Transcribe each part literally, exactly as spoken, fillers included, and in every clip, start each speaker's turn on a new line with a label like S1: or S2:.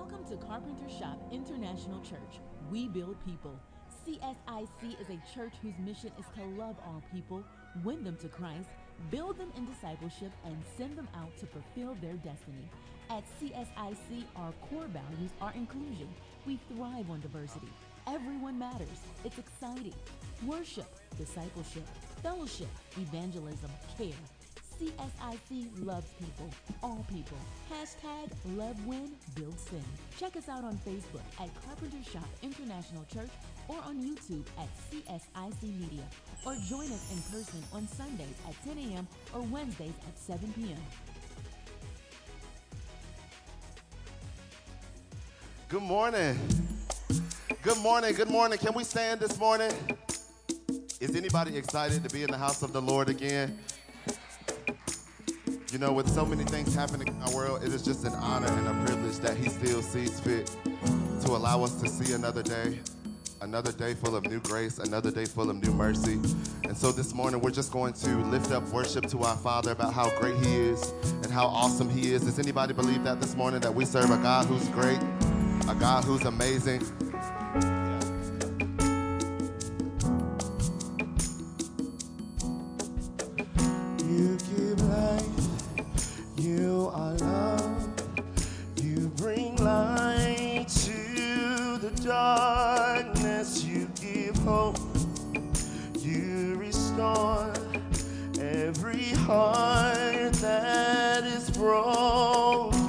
S1: Welcome to Carpenter Shop International Church. We build people. C S I C is a church whose mission is to love all people, win them to Christ, build them in discipleship, and send them out to fulfill their destiny. At C S I C, our core values are inclusion. We thrive on diversity. Everyone matters. It's exciting. Worship, discipleship, fellowship, evangelism, care. C S I C loves people, all people. Hashtag Love Win, Build Sin. Check us out on Facebook at Carpenter Shop International Church or on YouTube at C S I C Media. Or join us in person on Sundays at ten a.m. or Wednesdays at seven p.m.
S2: Good morning. Good morning. Good morning. Can we stand this morning? Is anybody excited to be in the house of the Lord again? You know, with so many things happening in our world, it is just an honor and a privilege that he still sees fit to allow us to see another day, another day full of new grace, another day full of new mercy. And so this morning, we're just going to lift up worship to our Father about how great he is and how awesome he is. Does anybody believe that this morning, that we serve a God who's great, a God who's amazing?
S3: You give life. You are love, you bring light to the darkness, you give hope, you restore every heart that is broken,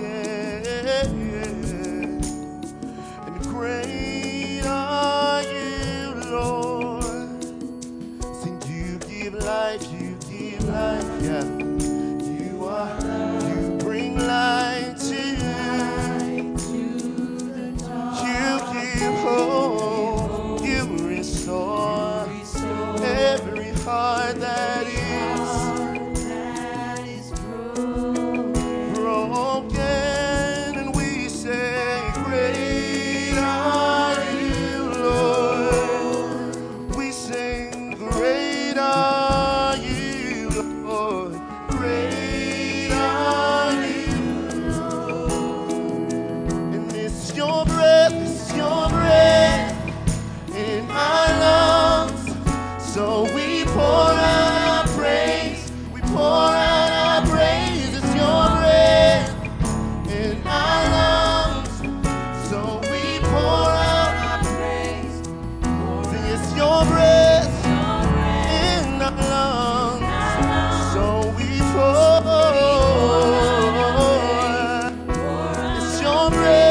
S3: and great are you, Lord. Sing, you give life, you give life, yeah. You are light to, light to the dark. You give hope, you restore, you restore every heart that is, that is broken. broken. And we say, great are you, Lord. We sing, great are you, Lord. Great are you. Your breath is your breath in our lungs, so we pour out our praise, we pour out our praise. It's your breath in our lungs, so we pour out our praise. It's your breath in our lungs, so we pour. It's your breath.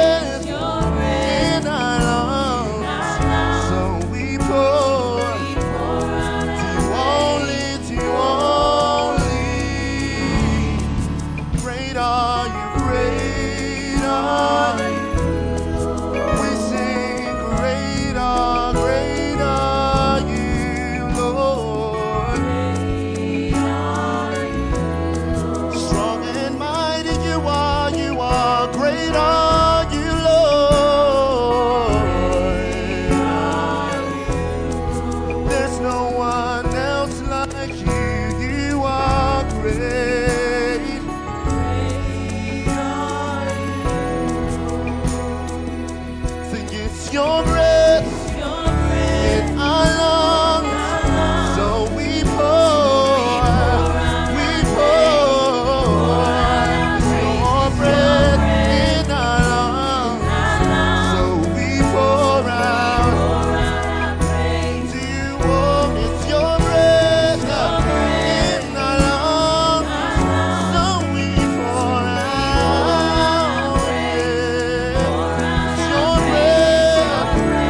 S3: Your breath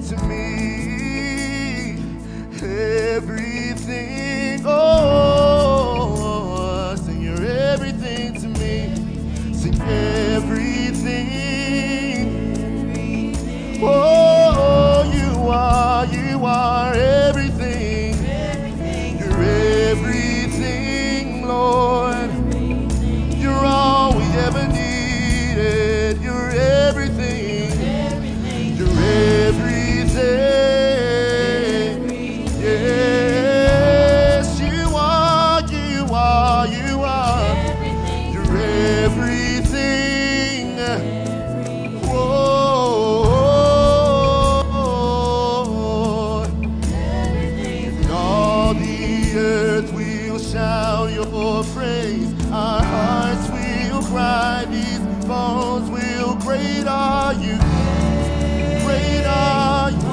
S3: everything to me. Everything, oh, sing you're everything to me. Sing everything. Oh, you are, you are everything. You're everything, Lord. You're all we ever needed. You're everything. You're everything. Yes, you are, you are, you are. You're everything. Whoa. And all the earth will shout your praise. Our hearts will cry. These bones will. Great are you. Great are you.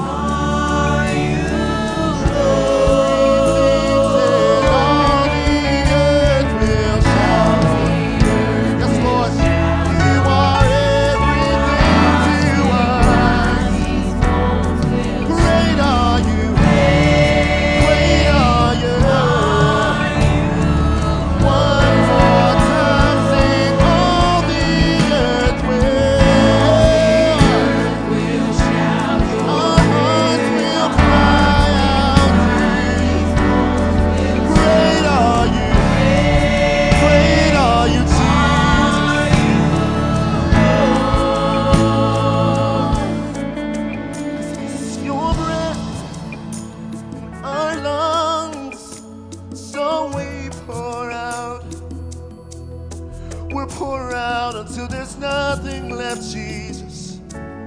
S3: Pour out until there's nothing left, Jesus.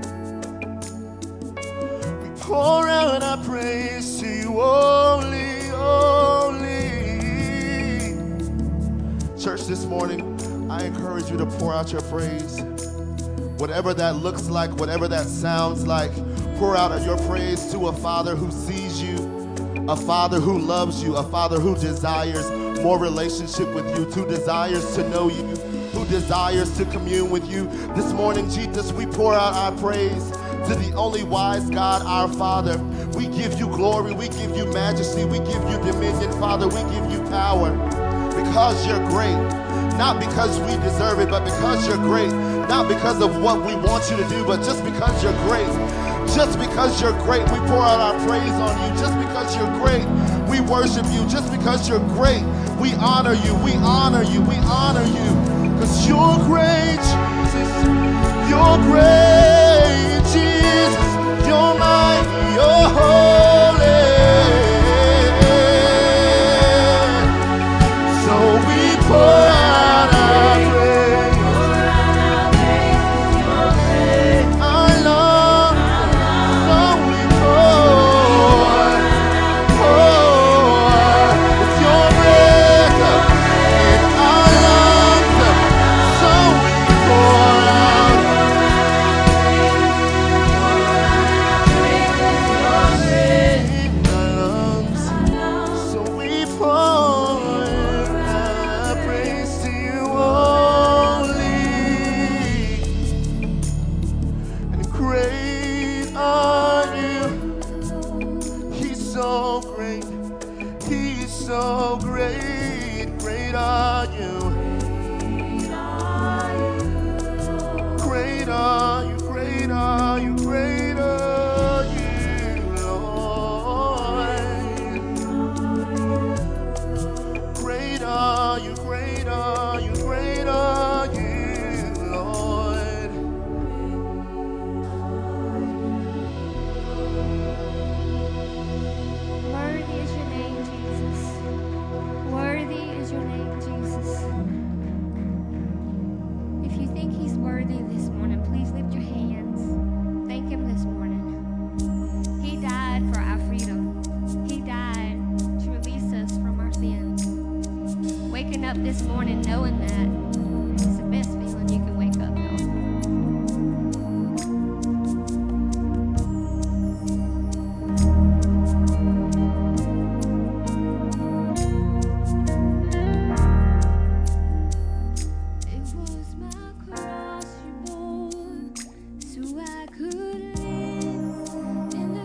S3: We pour out our praise to you only, only. Church, this morning, I encourage you to pour out your praise. Whatever that looks like, whatever that sounds like, pour out your praise to a Father who sees you, a Father who loves you, a Father who desires more relationship with you, who desires to know you, who desires to commune with you. This morning, Jesus, we pour out our praise to the only wise God, our Father. We give you glory, we give you majesty, we give you dominion, Father, we give you power because you're great. Not because we deserve it, but because you're great. Not because of what we want you to do, but just because you're great. Just because you're great, we pour out our praise on you. Just because you're great, we worship you. Just because you're great, we honor you, we honor you, we honor you. Because you're great, Jesus. You're great, Jesus. You're mighty, you're holy. So we pour out our praise. Our love, so we pour, pour. It's your breath in our lungs. So we pour out. In our lungs. So we pour our praise to you only. And great are you. He's so great. He's so great. Great are you. Great are you, great are you, great are you, Lord. Great are you, great are you, great are you, Lord.
S4: Worthy is your name, Jesus. Worthy is your name, Jesus. If you think he's worthy this morning, please lift your hands. Thank him this morning. He died for our freedom. He died to release us from our sins. Waking up this morning knowing that is the best feeling you can wake up knowing. It was my cross you bore, so I could live in the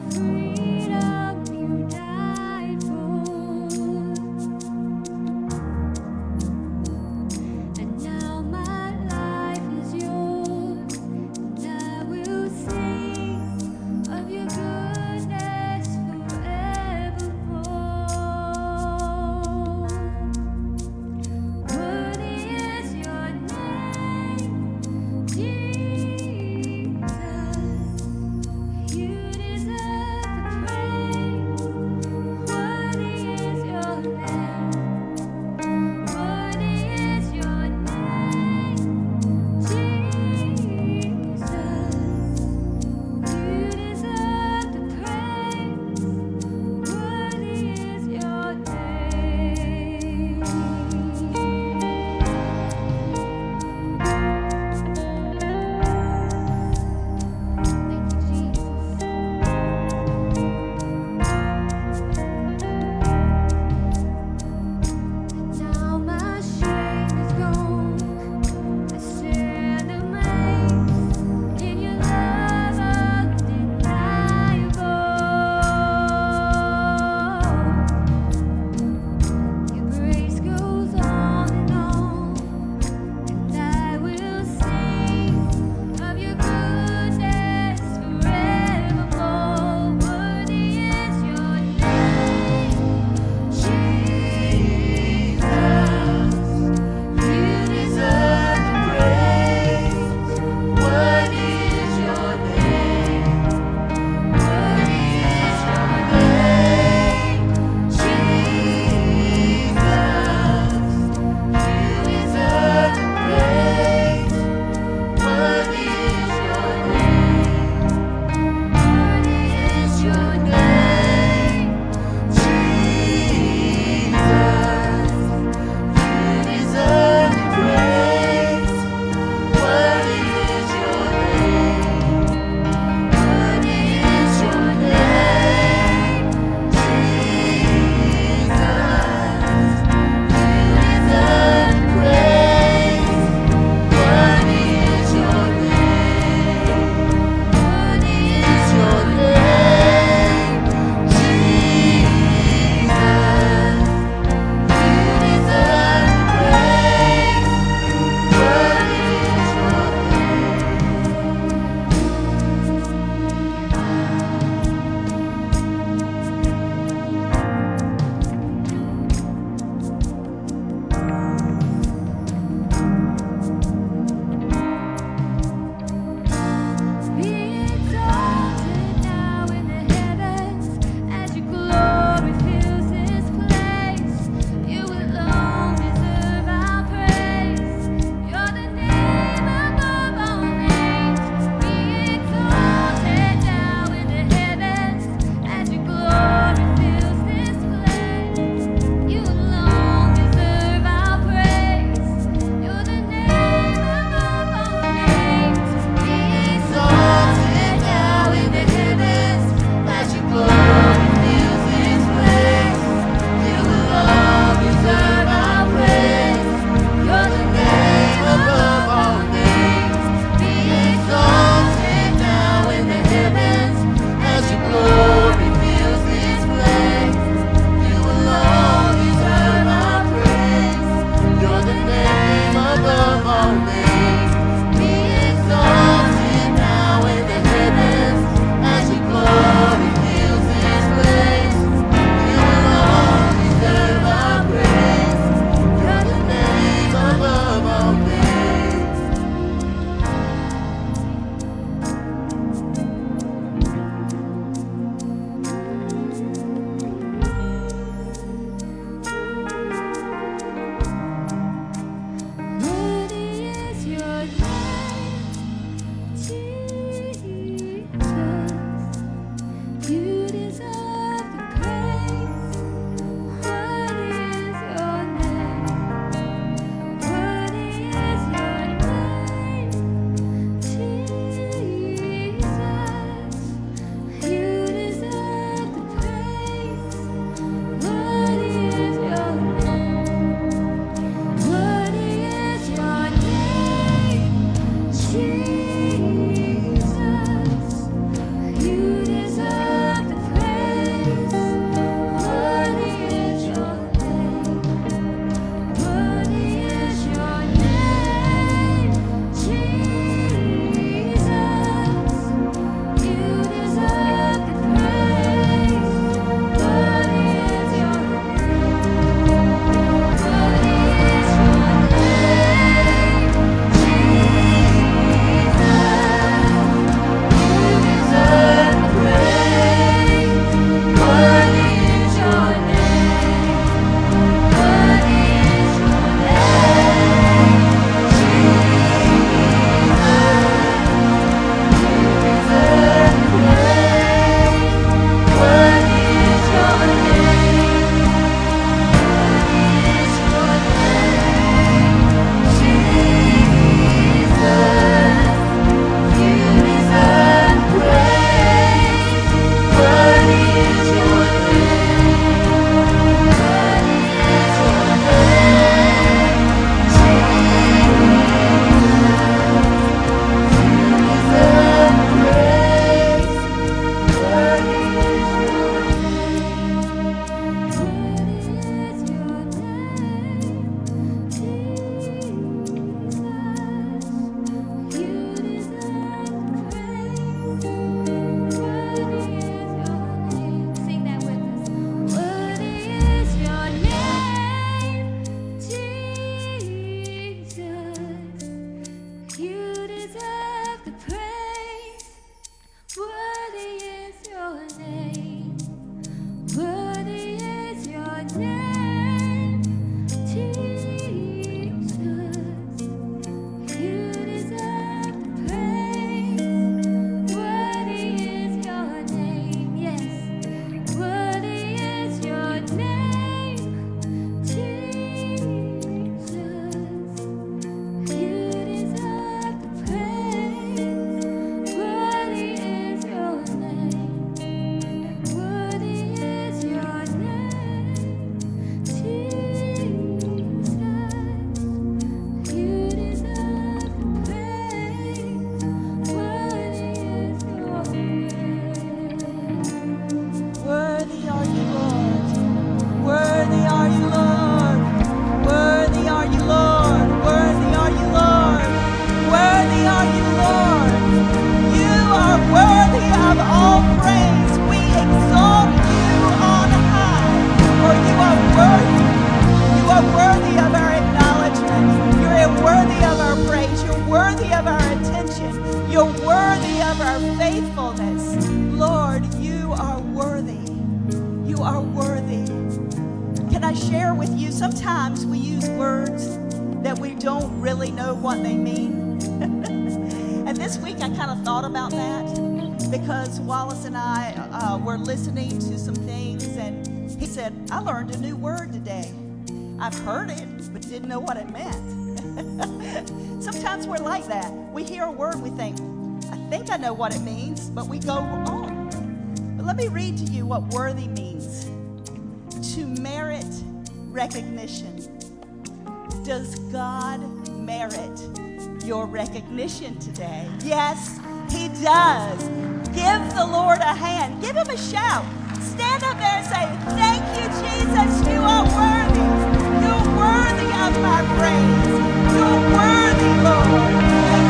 S5: faithfulness. Lord, you are worthy. You are worthy. Can I share with you, sometimes we use words that we don't really know what they mean. And this week I kind of thought about that because Wallace and I uh, were listening to some things, and he said, I learned a new word today. I've heard it, but didn't know what it meant. Sometimes we're like that. We hear a word, we think, I think I know what it means, but we go on. But let me read to you what worthy means. To merit recognition. Does God merit your recognition today? Yes, he does. Give the Lord a hand. Give him a shout. Stand up there and say, thank you, Jesus. You are worthy. You're worthy of my praise. You're worthy, Lord.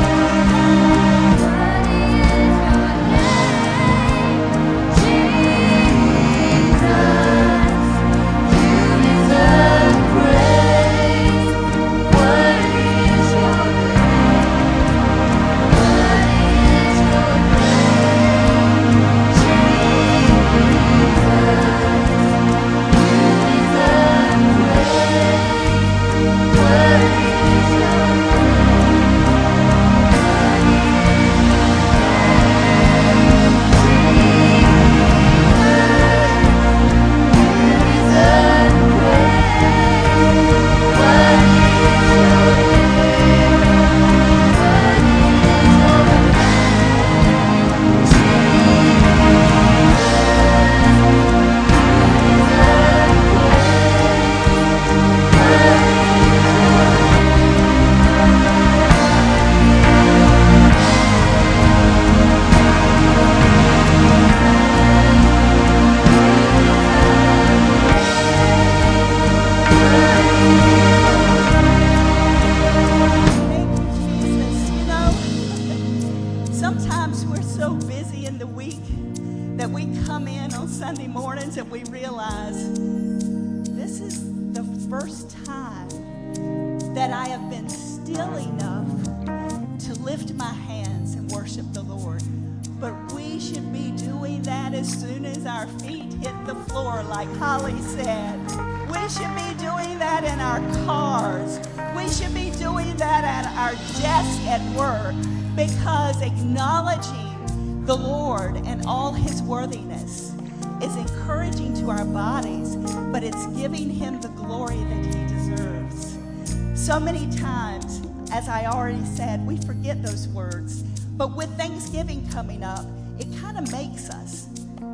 S5: The Lord and all his worthiness is encouraging to our bodies, but it's giving him the glory that he deserves. So many times, as I already said, we forget those words, but with Thanksgiving coming up, it kind of makes us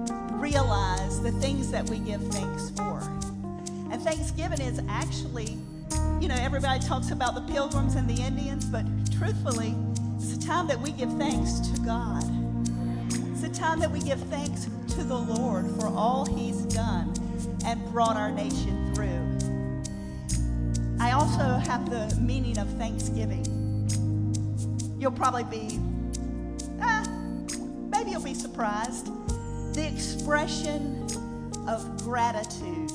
S5: realize the things that we give thanks for. And Thanksgiving is actually, you know, everybody talks about the Pilgrims and the Indians, but truthfully, it's a time that we give thanks to God. It's a time that we give thanks to the Lord for all he's done and brought our nation through. I also have the meaning of Thanksgiving. You'll probably be, ah, maybe you'll be surprised. The expression of gratitude.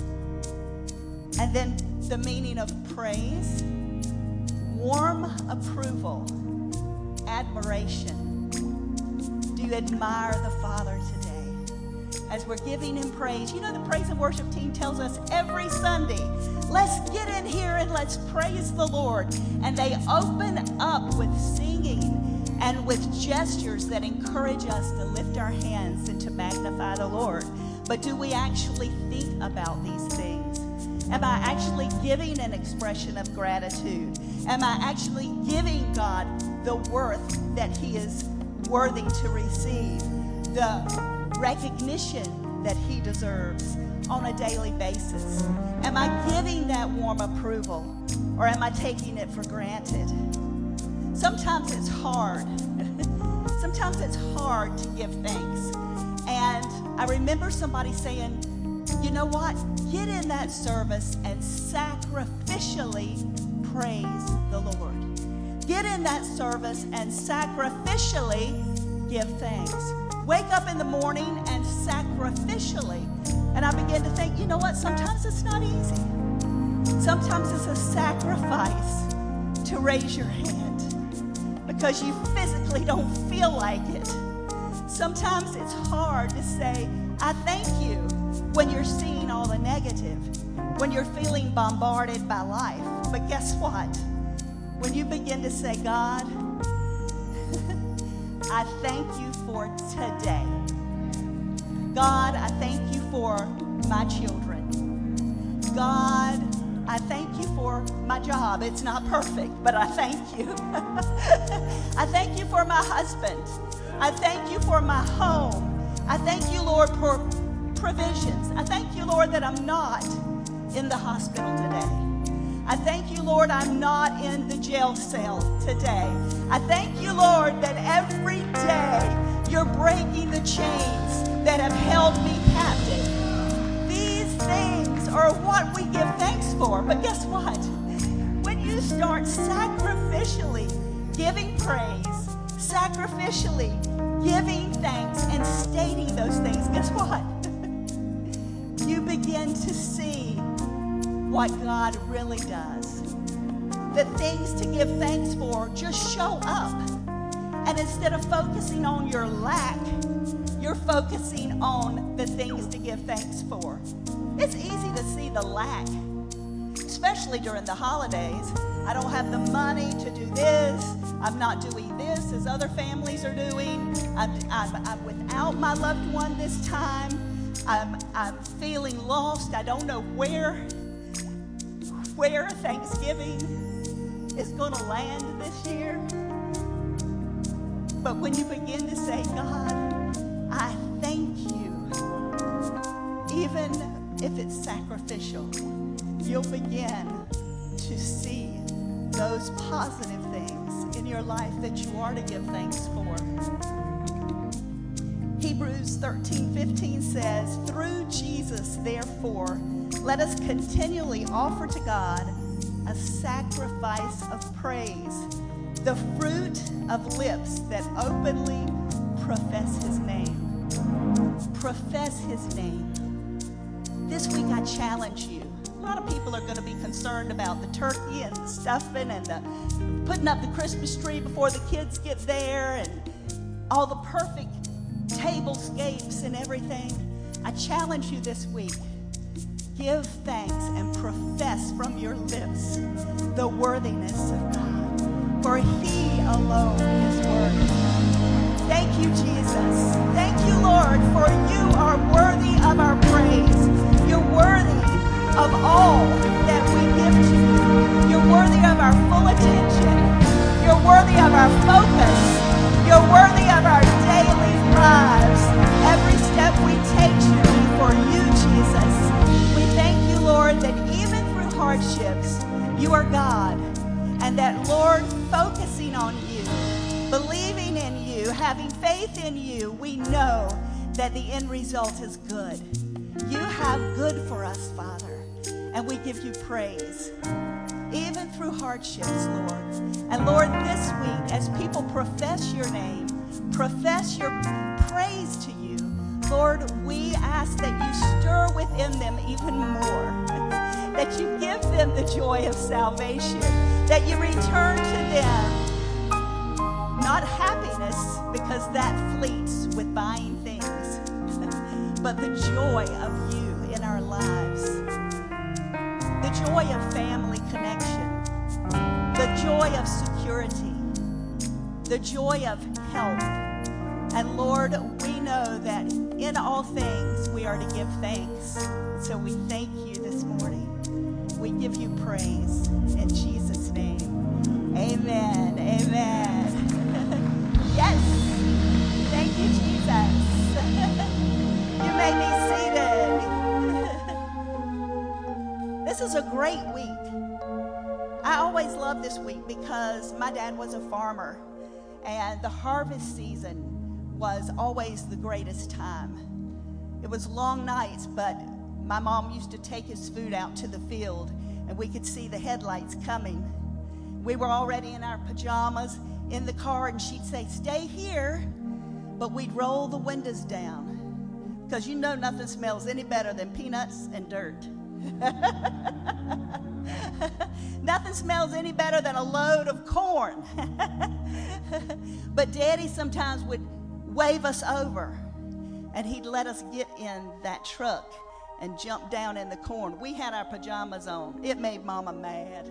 S5: And then the meaning of praise, warm approval, admiration. Do you admire the Father today? As we're giving him praise, you know the praise and worship team tells us every Sunday, let's get in here and let's praise the Lord. And they open up with singing and with gestures that encourage us to lift our hands and to magnify the Lord. But do we actually think about these things? Am I actually giving an expression of gratitude? Am I actually giving God the worth that he is worthy to receive, the recognition that he deserves on a daily basis? Am I giving that warm approval, or am I taking it for granted? Sometimes it's hard. Sometimes it's hard to give thanks. And I remember somebody saying, you know what? Get in that service and sacrificially praise the Lord. Get in that service and sacrificially give thanks. Wake up in the morning and sacrificially. And I begin to think, you know what? Sometimes it's not easy. Sometimes it's a sacrifice to raise your hand because you physically don't feel like it. Sometimes it's hard to say, I thank you, when you're seeing all the negative, when you're feeling bombarded by life. But guess what? When you begin to say, God, I thank you for today. God, I thank you for my children. God, I thank you for my job. It's not perfect, but I thank you. I thank you for my husband. I thank you for my home. I thank you, Lord, for provisions. I thank you, Lord, that I'm not in the hospital today. I thank you, Lord, I'm not in the jail cell today. I thank you, Lord, that every day you're breaking the chains that have held me captive. These things are what we give thanks for. But guess what? When you start sacrificially giving praise, sacrificially giving thanks and stating those things, guess what? You begin to see what God really does. The things to give thanks for just show up. And instead of focusing on your lack, you're focusing on the things to give thanks for. It's easy to see the lack, especially during the holidays. I don't have the money to do this. I'm not doing this as other families are doing. I'm, I'm, I'm without my loved one this time. I'm, I'm feeling lost. I don't know where, where Thanksgiving is going to land this year. But when you begin to say, God, I thank you, even if it's sacrificial, you'll begin to see those positive things in your life that you are to give thanks for. Hebrews thirteen fifteen says, through Jesus, therefore, let us continually offer to God a sacrifice of praise, the fruit of lips that openly profess his name. Profess his name. This week I challenge you. A lot of people are going to be concerned about the turkey and the stuffing and the putting up the Christmas tree before the kids get there and all the perfect tablescapes and everything. I challenge you this week. Give thanks and profess from your lips the worthiness of God, for he alone is worthy. Thank you, Jesus. Thank you, Lord, for you are worthy of our praise. You're worthy of all that we give to you. You're worthy of our full attention. You're worthy of our focus. You're worthy of our daily lives. Every step we take should be for you, Jesus. We thank you, Lord, that even through hardships, you are God. And that, Lord, focusing on you, believing in you, having faith in you, we know that the end result is good. You have good for us, Father, and we give you praise, even through hardships, Lord. And Lord, this week, as people profess your name, profess your praise to you, Lord, we ask that you stir within them even more, that you give them the joy of salvation, that you return to them not happiness, because that fleets with buying things, but the joy of you in our lives, the joy of family connection, the joy of security, the joy of health. And Lord, we know that in all things we are to give thanks. So we thank you this morning. We give you praise in Jesus' name. Amen. Amen. Yes. Thank you, Jesus. You may be seated. This is a great week. I always love this week because my dad was a farmer, and the harvest season was always the greatest time. It was long nights, but my mom used to take his food out to the field, and we could see the headlights coming. We were already in our pajamas in the car, and she'd say, stay here, but we'd roll the windows down, because you know nothing smells any better than peanuts and dirt. Nothing smells any better than a load of corn. But Daddy sometimes would wave us over, and he'd let us get in that truck and jump down in the corn. We had our pajamas on. It made Mama mad.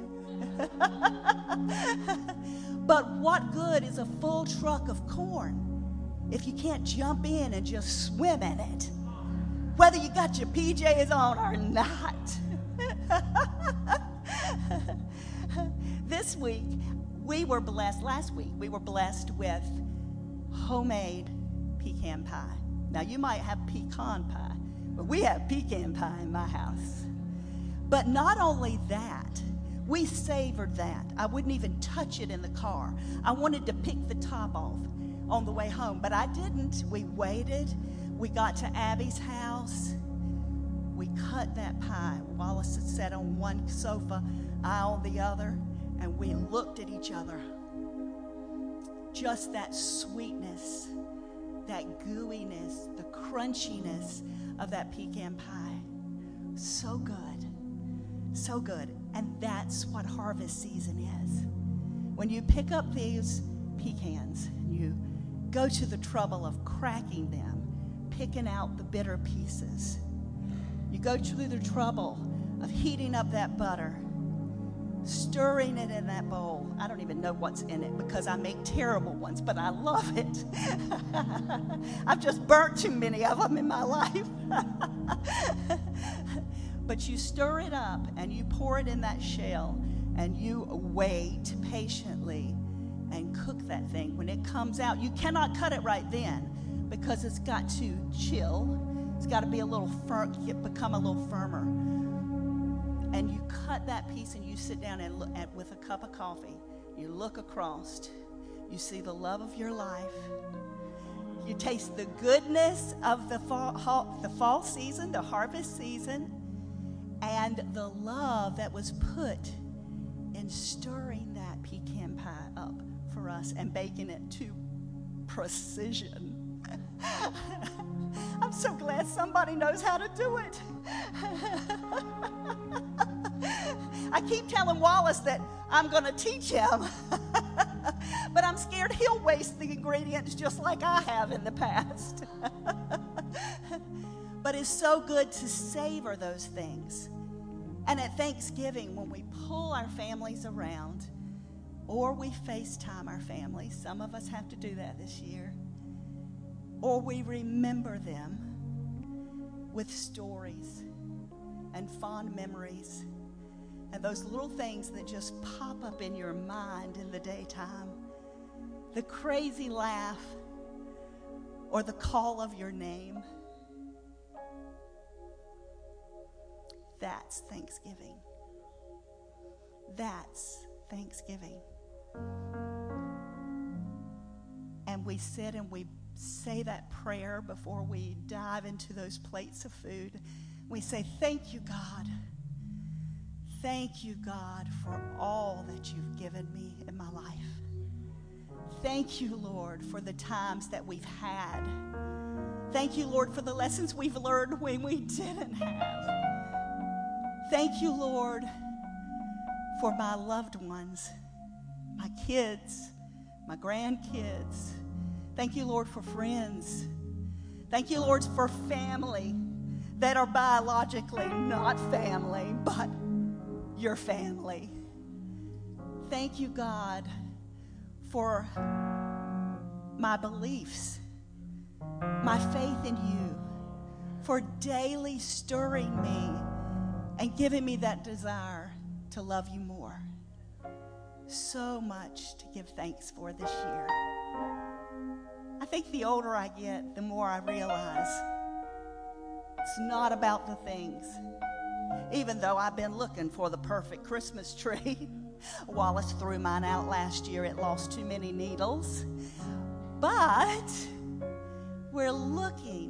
S5: But what good is a full truck of corn if you can't jump in and just swim in it, whether you got your P Js on or not? This week, we were blessed, last week, we were blessed with homemade pecan pie. Now, you might have pecan pie, but we have pecan pie in my house. But not only that, we savored that. I wouldn't even touch it in the car. I wanted to pick the top off on the way home, but I didn't. We waited. We got to Abby's house. We cut that pie. Wallace had sat on one sofa, I on the other, and we looked at each other. Just that sweetness, that gooiness, the crunchiness of that pecan pie. So good. So good. And that's what harvest season is. When you pick up these pecans and you go to the trouble of cracking them, picking out the bitter pieces, you go through the trouble of heating up that butter, stirring it in that bowl. I don't even know what's in it because I make terrible ones, but I love it. I've just burnt too many of them in my life. But you stir it up and you pour it in that shell and you wait patiently and cook that thing. When it comes out, you cannot cut it right then because it's got to chill. It's got to be a little firm, become a little firmer. And you cut that piece and you sit down and look at with a cup of coffee. You look across. You see the love of your life. You taste the goodness of the fall, the fall season, the harvest season, and the love that was put in stirring that pecan pie up for us and baking it to precision. I'm so glad somebody knows how to do it. I keep telling Wallace that I'm going to teach him, but I'm scared he'll waste the ingredients just like I have in the past. But it's so good to savor those things. And at Thanksgiving, when we pull our families around, or we FaceTime our families, some of us have to do that this year, or we remember them with stories and fond memories and those little things that just pop up in your mind in the daytime, the crazy laugh or the call of your name. That's Thanksgiving. That's Thanksgiving. And we sit and we say that prayer before we dive into those plates of food. We say, thank you, God. Thank you, God, for all that you've given me in my life. Thank you, Lord, for the times that we've had. Thank you, Lord, for the lessons we've learned when we didn't have. Thank you, Lord, for my loved ones, my kids, my grandkids. Thank you, Lord, for friends. Thank you, Lord, for family that are biologically not family, but your family. Thank you, God, for my beliefs, my faith in you, for daily stirring me and giving me that desire to love you more. So much to give thanks for this year. I think the older I get, the more I realize it's not about the things. Even though I've been looking for the perfect Christmas tree. Wallace threw mine out last year. It lost too many needles. But we're looking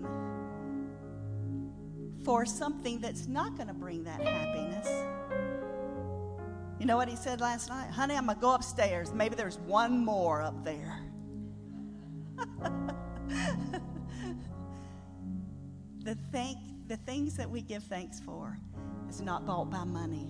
S5: for something that's not going to bring that happiness. You know what he said last night? Honey, I'm going to go upstairs. Maybe there's one more up there. the, thank, the things that we give thanks for is not bought by money.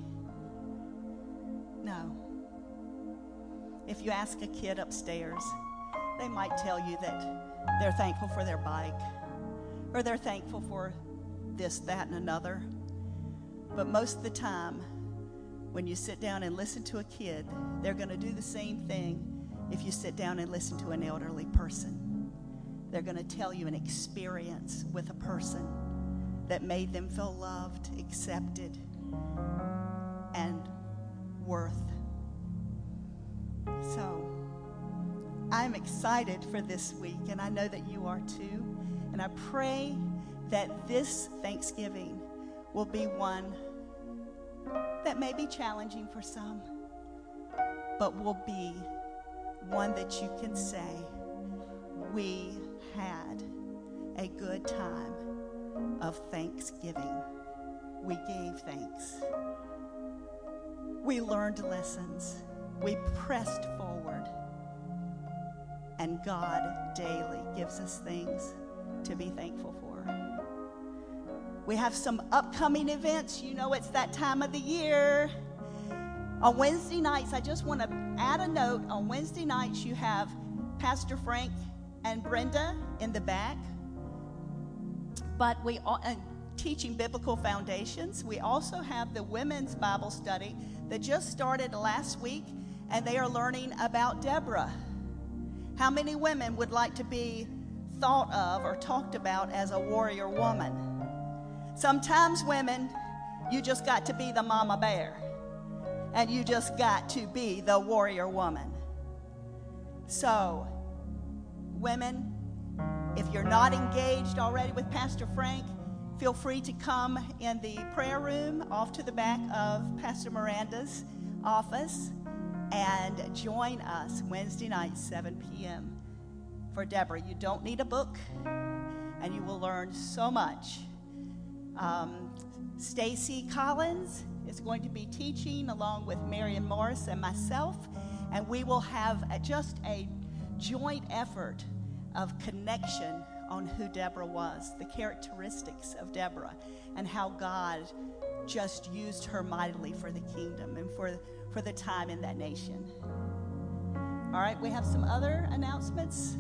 S5: No. If you ask a kid upstairs, they might tell you that They're thankful for their bike, or they're thankful for this, that, and another. But most of the time, when you sit down and listen to a kid, they're going to do the same thing if you sit down and listen to an elderly person. They're going to tell you an experience with a person that made them feel loved, accepted, and worth. So I'm excited for this week, and I know that you are too. And I pray that this Thanksgiving will be one that may be challenging for some, but will be one that you can say, we had a good time of Thanksgiving. We gave thanks. We learned lessons. We pressed forward. And God daily gives us things to be thankful for. We have some upcoming events. You know it's that time of the year. On Wednesday nights, I just want to add a note. On Wednesday nights, you have Pastor Frank and Brenda in the back. But we are uh, teaching biblical foundations. We also have the women's Bible study that just started last week, and they are learning about Deborah. How many women would like to be thought of or talked about as a warrior woman? Sometimes women, you just got to be the mama bear, and you just got to be the warrior woman. So, women, if you're not engaged already with Pastor Frank, feel free to come in the prayer room off to the back of Pastor Miranda's office and join us Wednesday night, seven p.m. for Deborah. You don't need a book, and you will learn so much. Um, Stacy Collins is going to be teaching along with Marion Morris and myself, and we will have a, just a joint effort of connection on who Deborah was, the characteristics of Deborah, and how God just used her mightily for the kingdom and for, for the time in that nation. All right, we have some other announcements.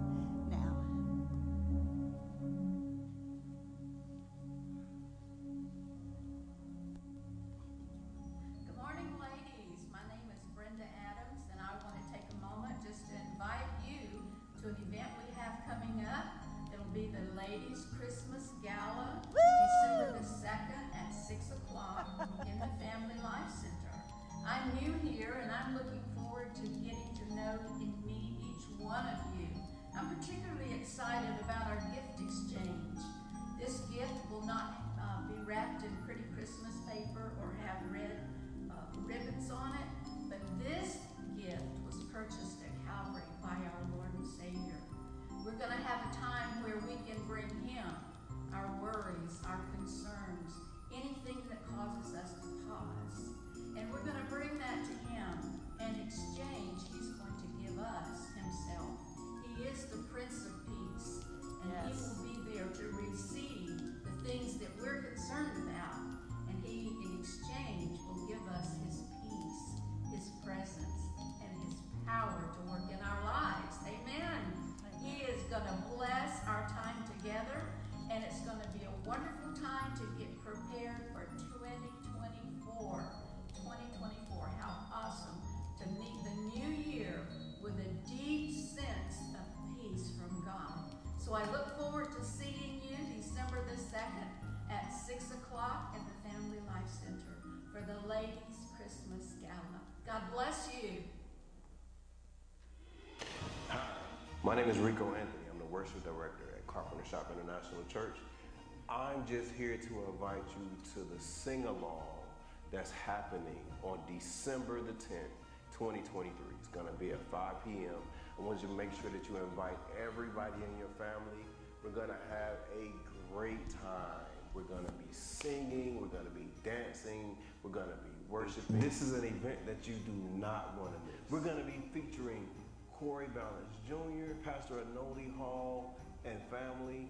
S6: My name is Rico Anthony. I'm the worship director at Carpenter Shop International Church. I'm just here to invite you to the sing-along that's happening on December the tenth, twenty twenty-three. It's gonna be at five p.m. I want you to make sure that you invite everybody in your family. We're gonna have a great time. We're gonna be singing, we're gonna be dancing, we're gonna be worshiping. This is an event that you do not wanna miss. We're gonna be featuring Corey Balance Junior, Pastor Anoli Hall and family,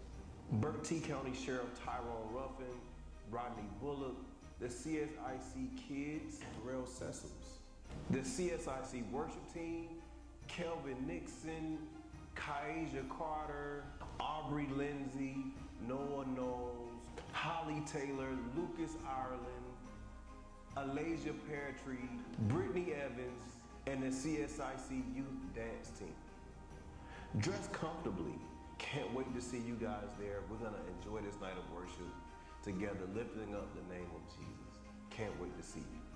S6: Burke T. County Sheriff Tyrone Ruffin, Rodney Bullock, the C S I C Kids, Terrell Sessoms, the C S I C worship team, Kelvin Nixon, Kaija Carter, Aubrey Lindsay, Noah Knowles, Holly Taylor, Lucas Ireland, Alasia Peartree, Brittany Evans, and the C S I C Youth Dance Team. Dress comfortably. Can't wait to see you guys there. We're gonna enjoy this night of worship together, lifting up the name of Jesus. Can't wait to see you.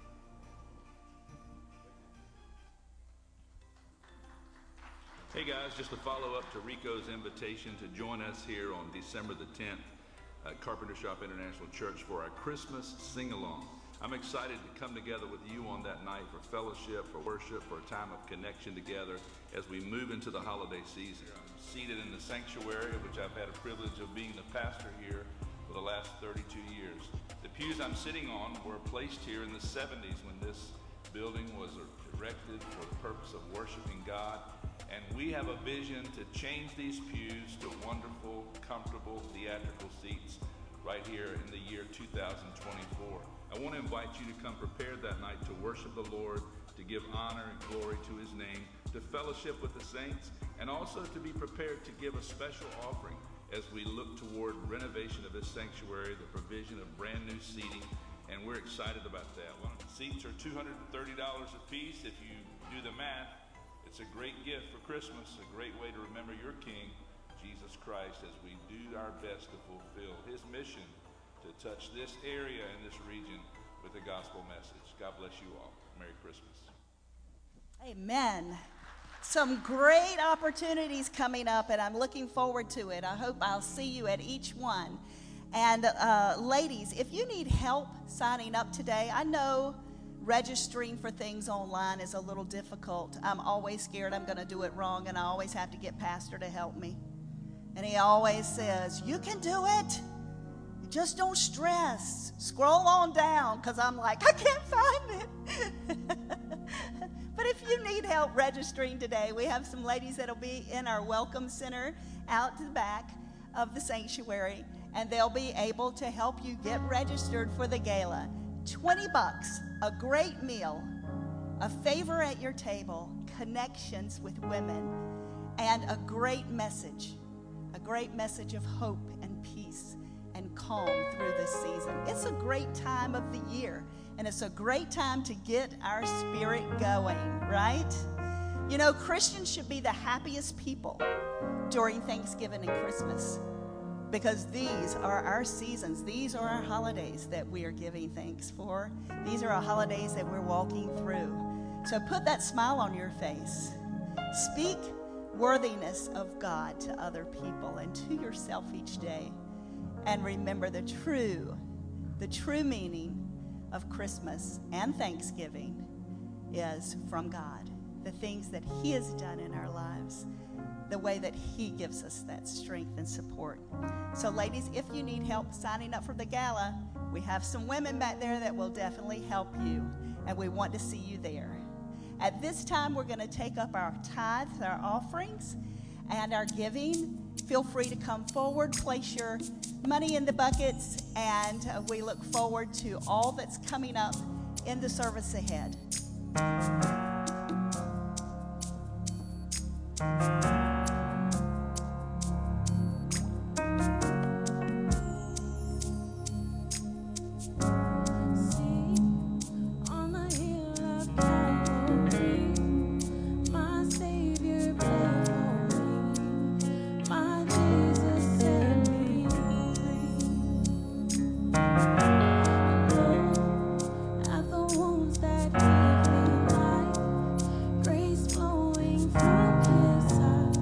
S7: Hey guys, just to follow up to Rico's invitation to join us here on December the tenth at Carpenter Shop International Church for our Christmas sing-along. I'm excited to come together with you on that night for fellowship, for worship, for a time of connection together as we move into the holiday season. I'm seated in the sanctuary, which I've had a privilege of being the pastor here for the last thirty-two years. The pews I'm sitting on were placed here in the seventies when this building was erected for the purpose of worshiping God. And we have a vision to change these pews to wonderful, comfortable, theatrical seats right here in the year two thousand twenty-four. I want to invite you to come prepared that night to worship the Lord, to give honor and glory to his name, to fellowship with the saints, and also to be prepared to give a special offering as we look toward renovation of this sanctuary, the provision of brand new seating, and we're excited about that. Well, seats are two hundred thirty dollars a piece. If you do the math, it's a great gift for Christmas, a great way to remember your King, Jesus Christ, as we do our best to fulfill his mission to touch this area and this region with the gospel message. God bless you all. Merry Christmas.
S5: Amen. Some great opportunities coming up, and I'm looking forward to it. I hope I'll see you at each one. And uh, ladies, if you need help signing up today, I know registering for things online is a little difficult. I'm always scared I'm going to do it wrong, and I always have to get Pastor to help me. And he always says, you can do it. Just don't stress. Scroll on down, because I'm like, I can't find it. But if you need help registering today, we have some ladies that'll be in our welcome center out to the back of the sanctuary, and they'll be able to help you get registered for the gala. twenty bucks, a great meal, a favor at your table, connections with women, and a great message, a great message of hope and peace and calm through this season. It's a great time of the year, and it's a great time to get our spirit going, right? You know, Christians should be the happiest people during Thanksgiving and Christmas, because these are our seasons. These are our holidays that we are giving thanks for. These are our holidays that we're walking through. So put that smile on your face. Speak worthiness of God to other people and to yourself each day. And remember the true, the true meaning of Christmas and Thanksgiving is from God. The things that he has done in our lives, the way that he gives us that strength and support. So ladies, if you need help signing up for the gala, we have some women back there that will definitely help you, and we want to see you there. At this time, we're going to take up our tithes, our offerings, and our giving. Feel free to come forward, place your money in the buckets, and uh, we look forward to all that's coming up in the service ahead.
S8: Grace flowing from his side.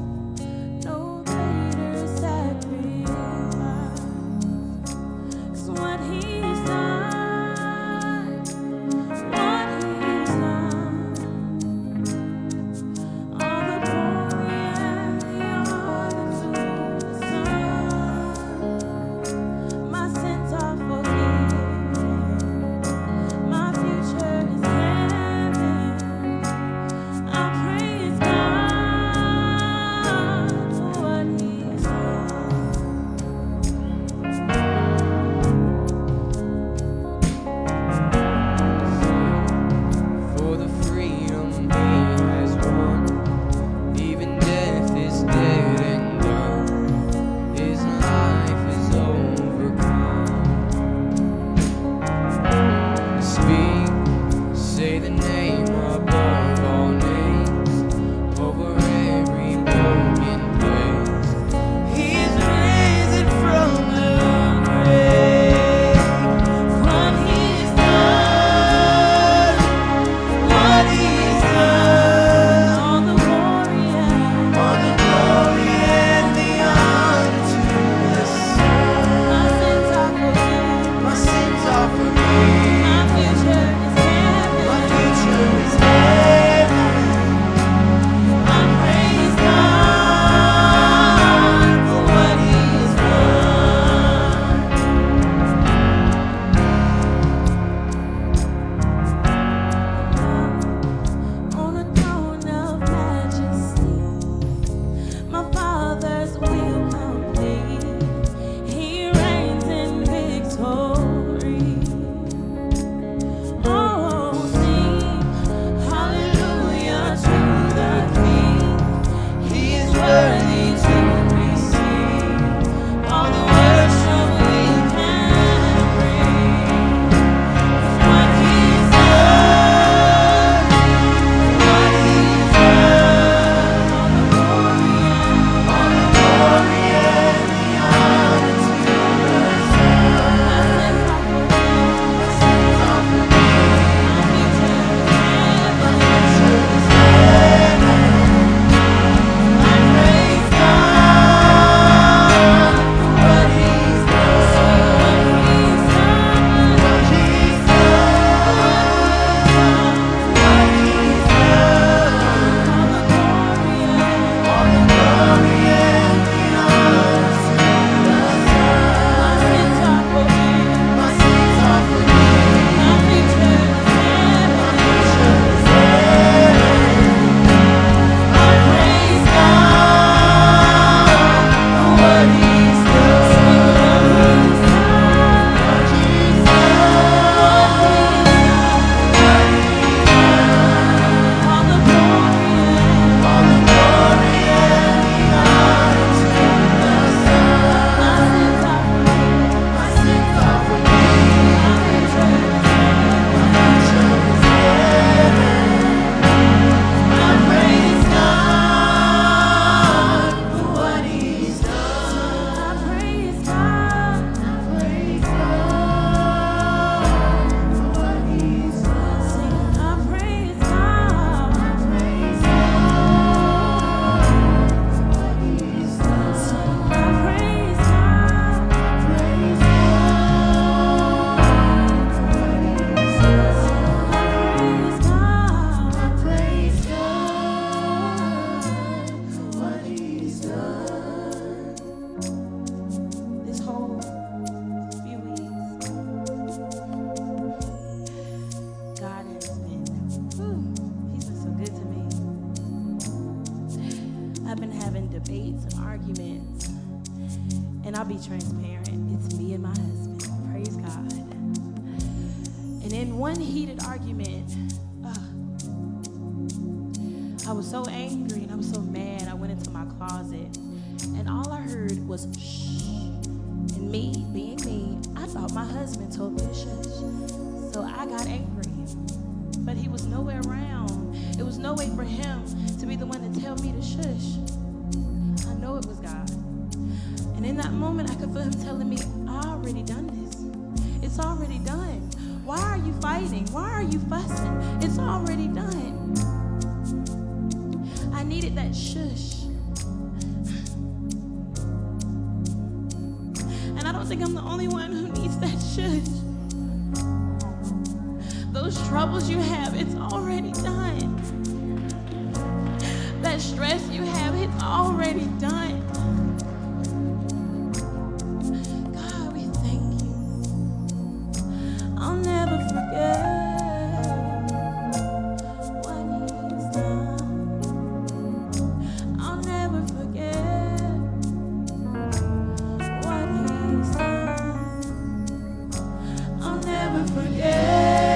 S8: And I'll be transparent. It's me and my husband. Praise God. And in one heated argument, uh, I was so angry and I was so mad. I went into my closet and all I heard was shh. And me, being me, I thought my husband told me to shush. So I got angry. But he was nowhere around. It was no way for him to be the one to tell me to shush. I know it was God. And in that moment, I could feel him telling me, I already done this. It's already done. Why are you fighting? Why are you fussing? It's already done. I needed that shush. And I don't think I'm the only one who needs that shush. Those troubles you have, it's already done. That stress you have, it's already done. God, we thank you. I'll never forget what he's done. I'll never forget what he's done. I'll never forget.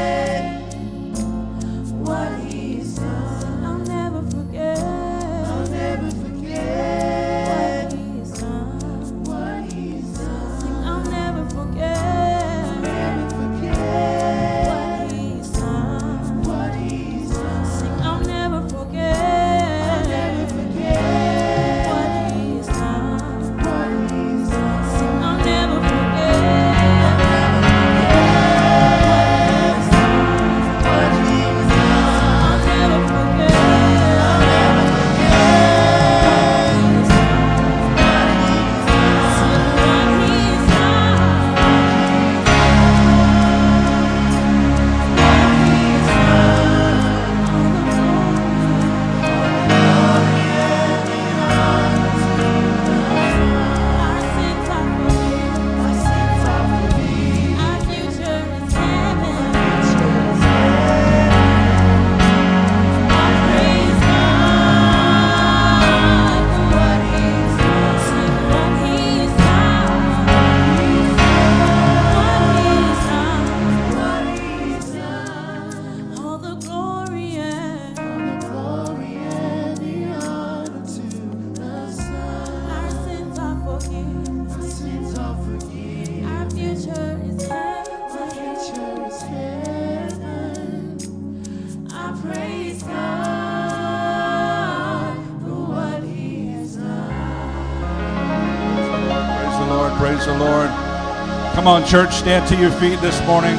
S9: Praise the Lord. Come on, church, stand to your feet this morning.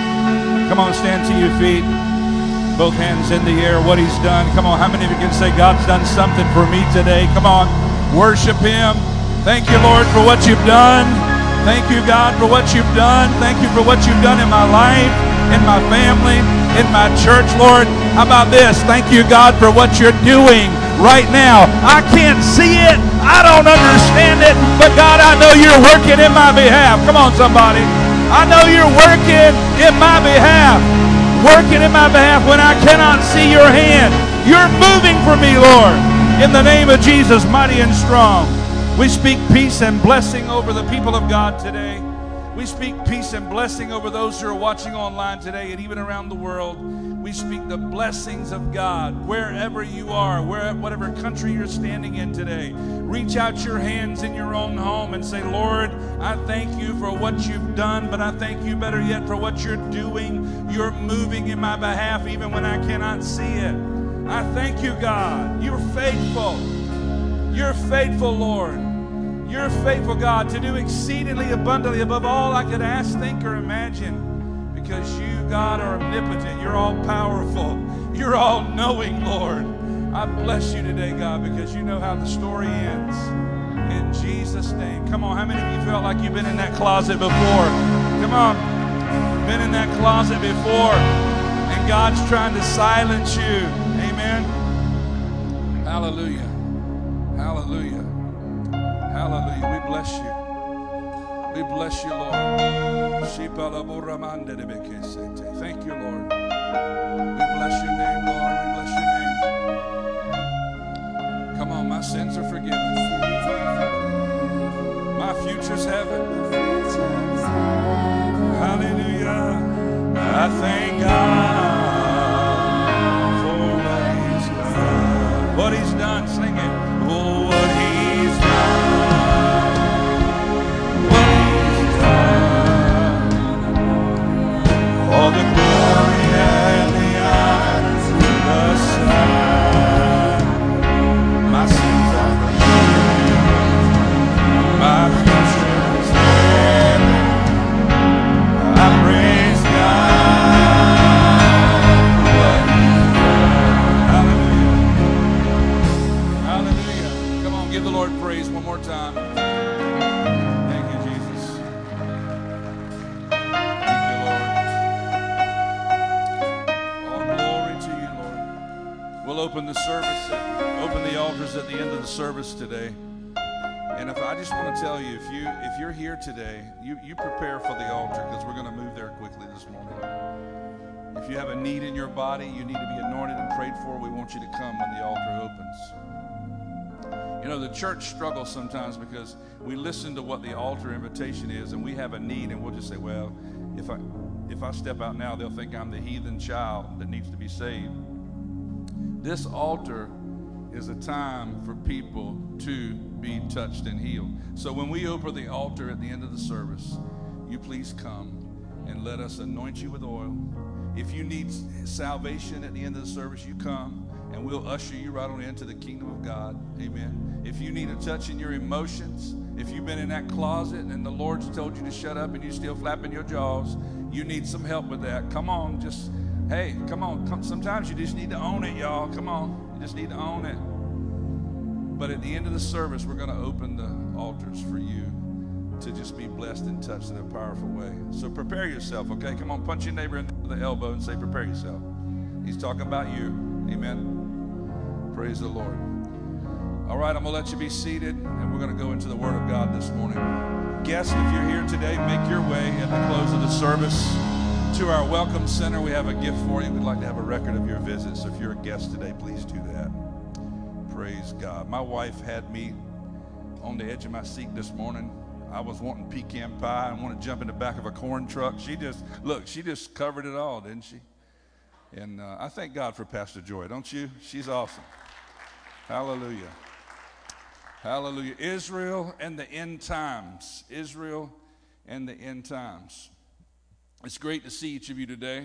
S9: Come on, stand to your feet. Both hands in the air, what he's done. Come on, how many of you can say, God's done something for me today? Come on, worship him. Thank you, Lord, for what you've done. Thank you, God, for what you've done. Thank you for what you've done in my life, in my family, in my church, Lord. How about this? Thank you, God, for what you're doing right now. I can't see it. I don't understand it. But God, I know you're working in my behalf. Come on, somebody. I know you're working in my behalf. Working in my behalf when I cannot see your hand. You're moving for me, Lord. In the name of Jesus, mighty and strong. We speak peace and blessing over the people of God today. We speak peace and blessing over those who are watching online today and even around the world. We speak the blessings of God wherever you are, where, whatever country you're standing in today. Reach out your hands in your own home and say, Lord, I thank you for what you've done, but I thank you better yet for what you're doing. You're moving in my behalf even when I cannot see it. I thank you, God. You're faithful. You're faithful, Lord. You're faithful, God, to do exceedingly abundantly above all I could ask, think, or imagine. Because you, God, are omnipotent. You're all powerful. You're all knowing, Lord. I bless you today, God, because you know how the story ends. In Jesus' name. Come on, how many of you felt like you've been in that closet before? Come on. Been in that closet before. And God's trying to silence you. Amen. Hallelujah. Hallelujah. Hallelujah. We bless you. We bless you, Lord. Thank you, Lord. We bless your name, Lord. We bless your name. Come on, my sins are forgiven. My future's heaven. Hallelujah. I thank God for what he's done. What he's done, sing it. Oh, what he's done. What he's done. All the glory and the honor to the Son. My sins are forgiven. My future is heaven. I praise God for what he's done. Hallelujah. Hallelujah. Come on, give the Lord praise one more time. Thank you, Jesus. Thank you, Lord. All glory to you, Lord. We'll open the service, open the altars at the end of the service today. And if I just want to tell you, if you if you're here today, you, you prepare for the altar because we're going to move there quickly this morning. If you have a need in your body, you need to be anointed and prayed for, we want you to come when the altar opens. You know, the church struggles sometimes because we listen to what the altar invitation is and we have a need and we'll just say, well, if I if I step out now, they'll think I'm the heathen child that needs to be saved. This altar is a time for people to be touched and healed. So when we open the altar at the end of the service, you please come and let us anoint you with oil. If you need salvation at the end of the service, you come and we'll usher you right on into the kingdom of God. Amen. If you need a touch in your emotions, if you've been in that closet and the Lord's told you to shut up and you're still flapping your jaws, you need some help with that. Come on, just, hey, come on. Come, sometimes you just need to own it, y'all. Come on. You just need to own it. But at the end of the service, we're going to open the altars for you to just be blessed and touched in a powerful way. So prepare yourself, okay? Come on, punch your neighbor in the elbow and say, prepare yourself. He's talking about you. Amen. Praise the Lord. All right, I'm going to let you be seated, and we're going to go into the Word of God this morning. Guests, if you're here today, make your way at the close of the service to our Welcome Center. We have a gift for you. We'd like to have a record of your visit. So if you're a guest today, please do that. Praise God. My wife had me on the edge of my seat this morning. I was wanting pecan pie and wanted to jump in the back of a corn truck. She just, look, she just covered it all, didn't she? And uh, I thank God for Pastor Joy, don't you? She's awesome. Hallelujah. Hallelujah. Israel and the end times. Israel and the end times. It's great to see each of you today.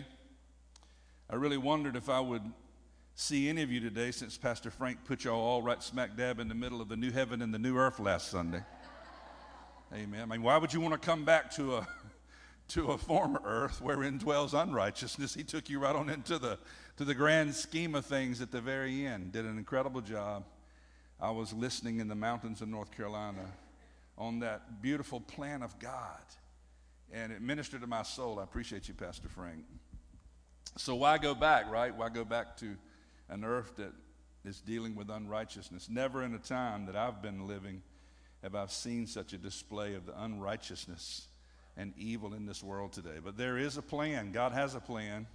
S9: I really wondered if I would see any of you today since Pastor Frank put y'all all right smack dab in the middle of the new heaven and the new earth last Sunday. Amen. I mean, why would you want to come back to a to a former earth wherein dwells unrighteousness? He took you right on into the to the grand scheme of things at the very end. Did an incredible job. I was listening in the mountains of North Carolina on that beautiful plan of God, and it ministered to my soul. I appreciate you, Pastor Frank. So why go back, right? Why go back to an earth that is dealing with unrighteousness? Never in a time that I've been living have I seen such a display of the unrighteousness and evil in this world today. But there is a plan. God has a plan.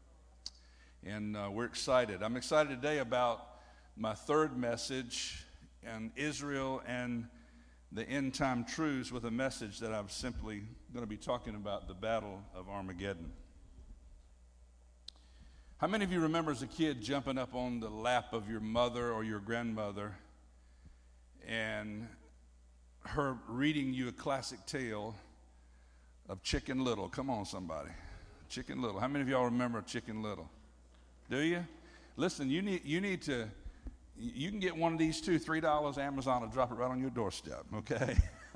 S9: And uh, we're excited. I'm excited today about my third message on Israel and the end time truths with a message that I'm simply going to be talking about the Battle of Armageddon. How many of you remember as a kid jumping up on the lap of your mother or your grandmother and her reading you a classic tale of Chicken Little? Come on, somebody. Chicken Little. How many of y'all remember Chicken Little? Do you? Listen, you need you need to, you can get one of these too, three dollars, Amazon will drop it right on your doorstep, okay?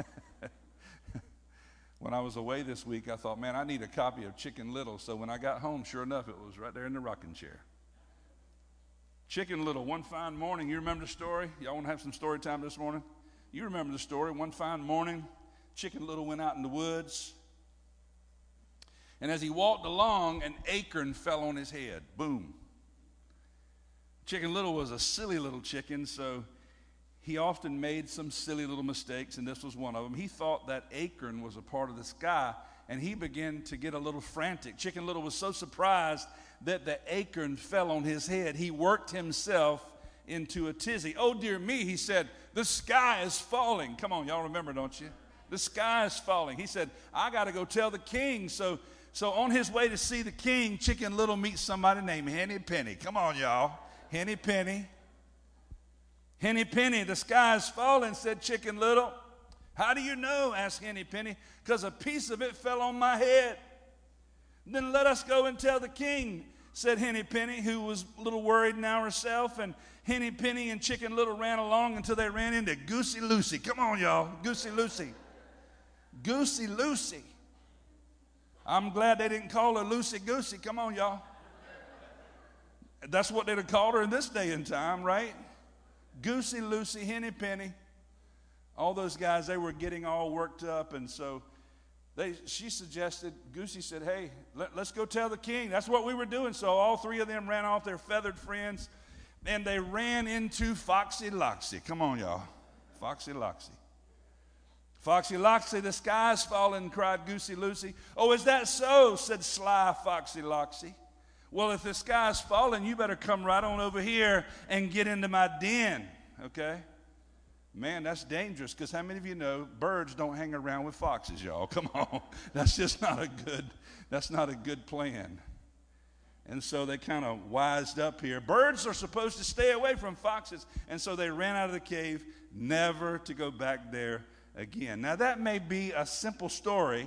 S9: When I was away this week, I thought, man, I need a copy of Chicken Little. So when I got home, sure enough, it was right there in the rocking chair. Chicken Little, one fine morning, you remember the story? Y'all want to have some story time this morning? You remember the story. One fine morning, Chicken Little went out in the woods. And as he walked along, an acorn fell on his head. Boom. Chicken Little was a silly little chicken, so he often made some silly little mistakes, and this was one of them. He thought that acorn was a part of the sky, and he began to get a little frantic. Chicken Little was so surprised that the acorn fell on his head, he worked himself into a tizzy. Oh, dear me, he said, the sky is falling. Come on, y'all remember, don't you? The sky is falling. He said, I got to go tell the king. So, so on his way to see the king, Chicken Little meets somebody named Henny Penny. Come on, y'all. Henny Penny. Henny Penny, the sky is falling, said Chicken Little. How do you know? Asked Henny Penny. Because a piece of it fell on my head. Then let us go and tell the king, said Henny Penny, who was a little worried now herself. And Henny Penny and Chicken Little ran along until they ran into Goosey Lucy. Come on, y'all. Goosey Lucy. Goosey Lucy. I'm glad they didn't call her Lucy Goosey. Come on, y'all. That's what they'd have called her in this day and time, right? Goosey Lucy, Henny Penny. All those guys, they were getting all worked up. And so they, she suggested, Goosey said, hey, let, let's go tell the king. That's what we were doing. So all three of them ran off, their feathered friends. And they ran into Foxy Loxy. Come on, y'all. Foxy Loxy. Foxy Loxy, the sky's falling, cried Goosey Lucy. Oh, is that so? Said sly Foxy Loxy. Well, if the sky's falling, you better come right on over here and get into my den, okay? Man, that's dangerous, because how many of you know birds don't hang around with foxes, y'all? Come on. That's just not a good, that's not a good plan. And so they kind of wised up here. Birds are supposed to stay away from foxes. And so they ran out of the cave, never to go back there again. Now, that may be a simple story,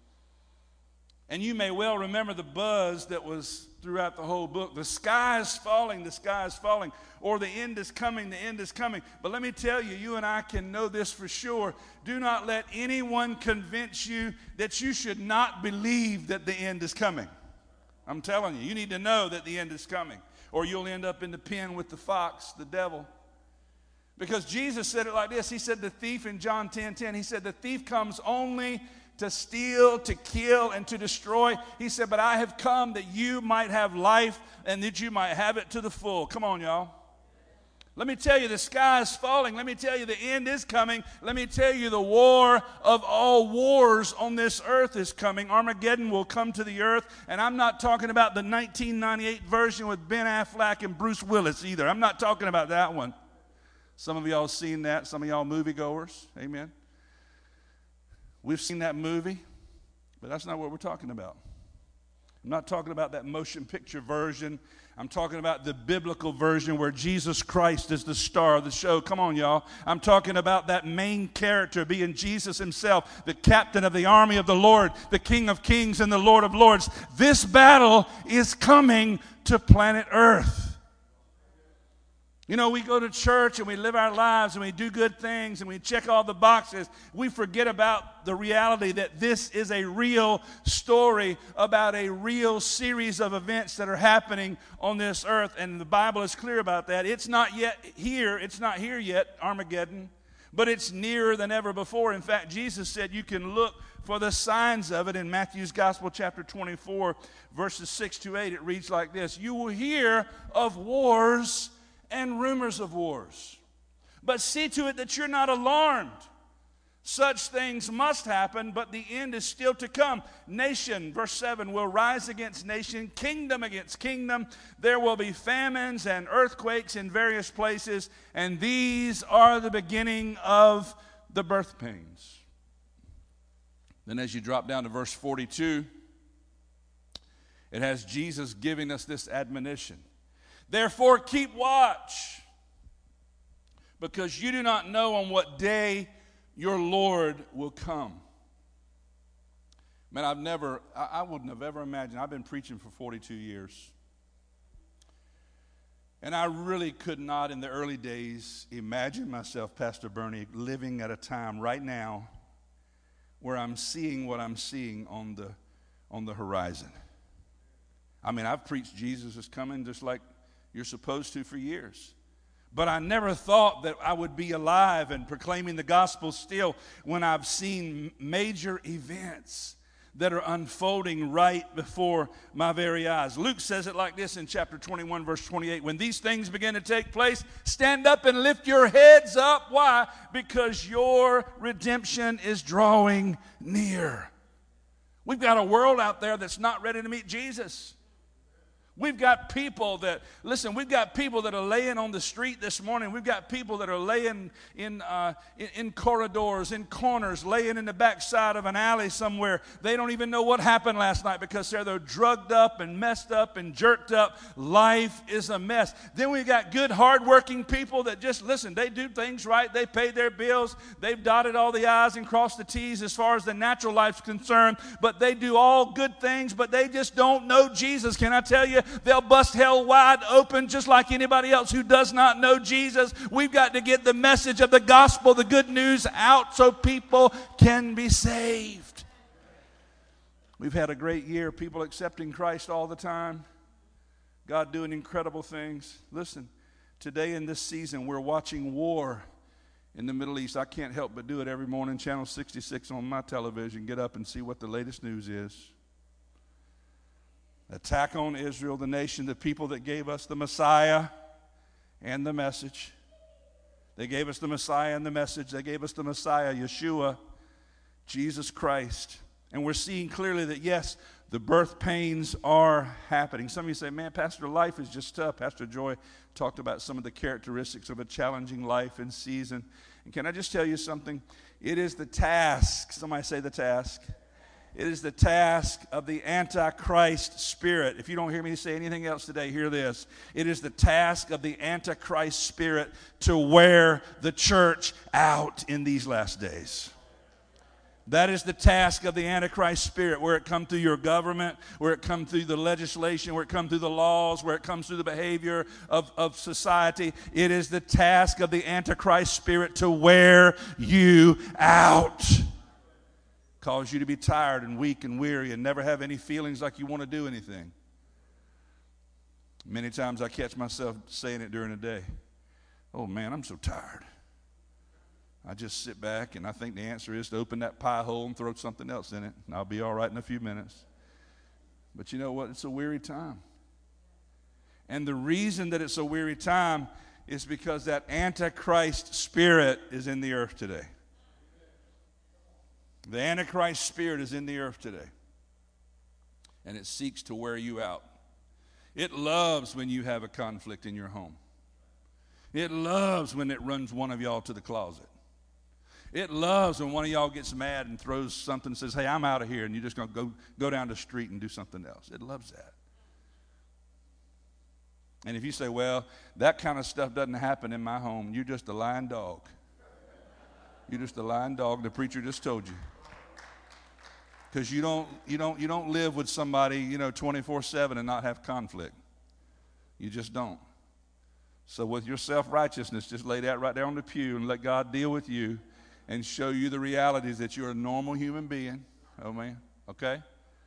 S9: and you may well remember the buzz that was throughout the whole book. The sky is falling, the sky is falling, or the end is coming, the end is coming. But let me tell you, you and I can know this for sure. Do not let anyone convince you that you should not believe that the end is coming. I'm telling you, you need to know that the end is coming, or you'll end up in the pen with the fox, the devil. Because Jesus said it like this. He said the thief in John ten ten, he said the thief comes only to steal, to kill, and to destroy. He said, but I have come that you might have life and that you might have it to the full. Come on, y'all. Let me tell you, the sky is falling. Let me tell you, the end is coming. Let me tell you, the war of all wars on this earth is coming. Armageddon will come to the earth, and I'm not talking about the nineteen ninety-eight version with Ben Affleck and Bruce Willis either. I'm not talking about that one. Some of y'all seen that. Some of y'all moviegoers. Amen. We've seen that movie, but that's not what we're talking about. I'm not talking about that motion picture version. I'm talking about the biblical version where Jesus Christ is the star of the show. Come on, y'all. I'm talking about that main character being Jesus himself, the captain of the army of the Lord, the King of kings and the Lord of lords. This battle is coming to planet Earth. You know, we go to church and we live our lives and we do good things and we check all the boxes. We forget about the reality that this is a real story about a real series of events that are happening on this earth. And the Bible is clear about that. It's not yet here. It's not here yet, Armageddon, but it's nearer than ever before. In fact, Jesus said you can look for the signs of it in Matthew's Gospel, chapter twenty-four, verses six to eight. It reads like this. You will hear of wars and rumors of wars, but see to it that you're not alarmed. Such things must happen, but the end is still to come. Nation, verse seven, will rise against nation, kingdom against kingdom. There will be famines and earthquakes in various places, and these are the beginning of the birth pains. Then as you drop down to verse forty-two, it has Jesus giving us this admonition. Therefore, keep watch, because you do not know on what day your Lord will come. Man, I've never, I, I wouldn't have ever imagined. I've been preaching for forty-two years. And I really could not in the early days imagine myself, Pastor Bernie, living at a time right now where I'm seeing what I'm seeing on the, on the horizon. I mean, I've preached Jesus is coming just like you're supposed to for years. But I never thought that I would be alive and proclaiming the gospel still when I've seen major events that are unfolding right before my very eyes. Luke says it like this in chapter twenty-one, verse twenty-eight. When these things begin to take place, stand up and lift your heads up. Why? Because your redemption is drawing near. We've got a world out there that's not ready to meet Jesus. We've got people that, listen, we've got people that are laying on the street this morning. We've got people that are laying in, uh, in, in corridors, in corners, laying in the backside of an alley somewhere. They don't even know what happened last night because they're, they're drugged up and messed up and jerked up. Life is a mess. Then we've got good, hardworking people that just, listen, they do things right. They pay their bills. They've dotted all the I's and crossed the T's as far as the natural life's concerned. But they do all good things, but they just don't know Jesus. Can I tell you? They'll bust hell wide open just like anybody else who does not know Jesus. We've got to get the message of the gospel, the good news out so people can be saved. We've had a great year, people accepting Christ all the time. God doing incredible things. Listen, today in this season, we're watching war in the Middle East. I can't help but do it every morning, Channel sixty-six on my television, get up and see what the latest news is. Attack on Israel, the nation, the people that gave us the Messiah and the message. They gave us the Messiah and the message. They gave us the Messiah, Yeshua, Jesus Christ. And we're seeing clearly that, yes, the birth pains are happening. Some of you say, man, Pastor, life is just tough. Pastor Joy talked about some of the characteristics of a challenging life and season. And can I just tell you something? It is the task. Somebody say the task. It is the task of the Antichrist spirit. If you don't hear me say anything else today, hear this. It is the task of the Antichrist spirit to wear the church out in these last days. That is the task of the Antichrist spirit, where it comes through your government, where it comes through the legislation, where it comes through the laws, where it comes through the behavior of, of society. It is the task of the Antichrist spirit to wear you out. Cause you to be tired and weak and weary and never have any feelings like you want to do anything. Many times I catch myself saying it during the day. Oh man, I'm so tired. I just sit back and I think the answer is to open that pie hole and throw something else in it, and I'll be all right in a few minutes. But you know what? It's a weary time. And the reason that it's a weary time is because that Antichrist spirit is in the earth today. The Antichrist spirit is in the earth today, and it seeks to wear you out. It loves when you have a conflict in your home. It loves when it runs one of y'all to the closet. It loves when one of y'all gets mad and throws something and says, hey, I'm out of here, and you're just going to go, go down the street and do something else. It loves that. And if you say, well, that kind of stuff doesn't happen in my home, you're just a lying dog. You're just a lying dog. The preacher just told you. Because you don't, you don't, you don't live with somebody, you know, twenty-four seven and not have conflict. You just don't. So with your self-righteousness, just lay that right there on the pew and let God deal with you and show you the realities that you're a normal human being. Oh, man. Okay?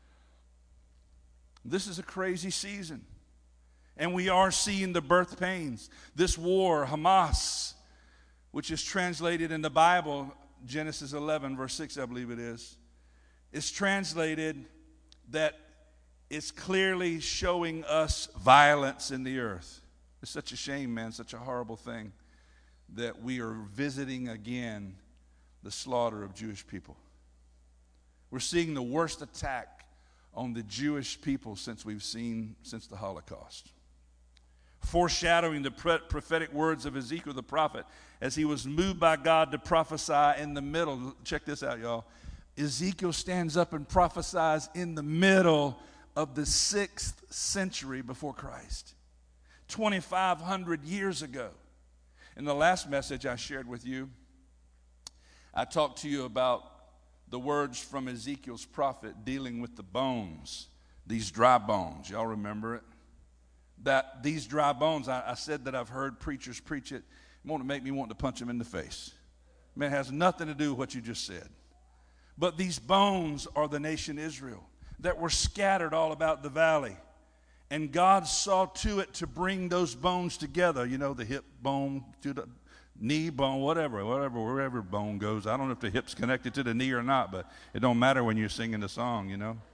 S9: This is a crazy season. And we are seeing the birth pains. This war, Hamas, which is translated in the Bible, Genesis eleven, verse six, I believe it is. It's translated that it's clearly showing us violence in the earth. It's such a shame, man, such a horrible thing that we are visiting again the slaughter of Jewish people. We're seeing the worst attack on the Jewish people since we've seen since the Holocaust. Foreshadowing the prophetic words of Ezekiel the prophet as he was moved by God to prophesy in the middle. Check this out, y'all. Ezekiel stands up and prophesies in the middle of the sixth century before Christ, twenty-five hundred years ago. In the last message I shared with you, I talked to you about the words from Ezekiel's prophet dealing with the bones, these dry bones. Y'all remember it? That these dry bones, I, I said that I've heard preachers preach it. It won't make me want to punch them in the face. Man, it has nothing to do with what you just said. But these bones are the nation Israel that were scattered all about the valley. And God saw to it to bring those bones together. You know, the hip bone to the knee bone, whatever, whatever, wherever bone goes. I don't know if the hip's connected to the knee or not, but it don't matter when you're singing the song, you know.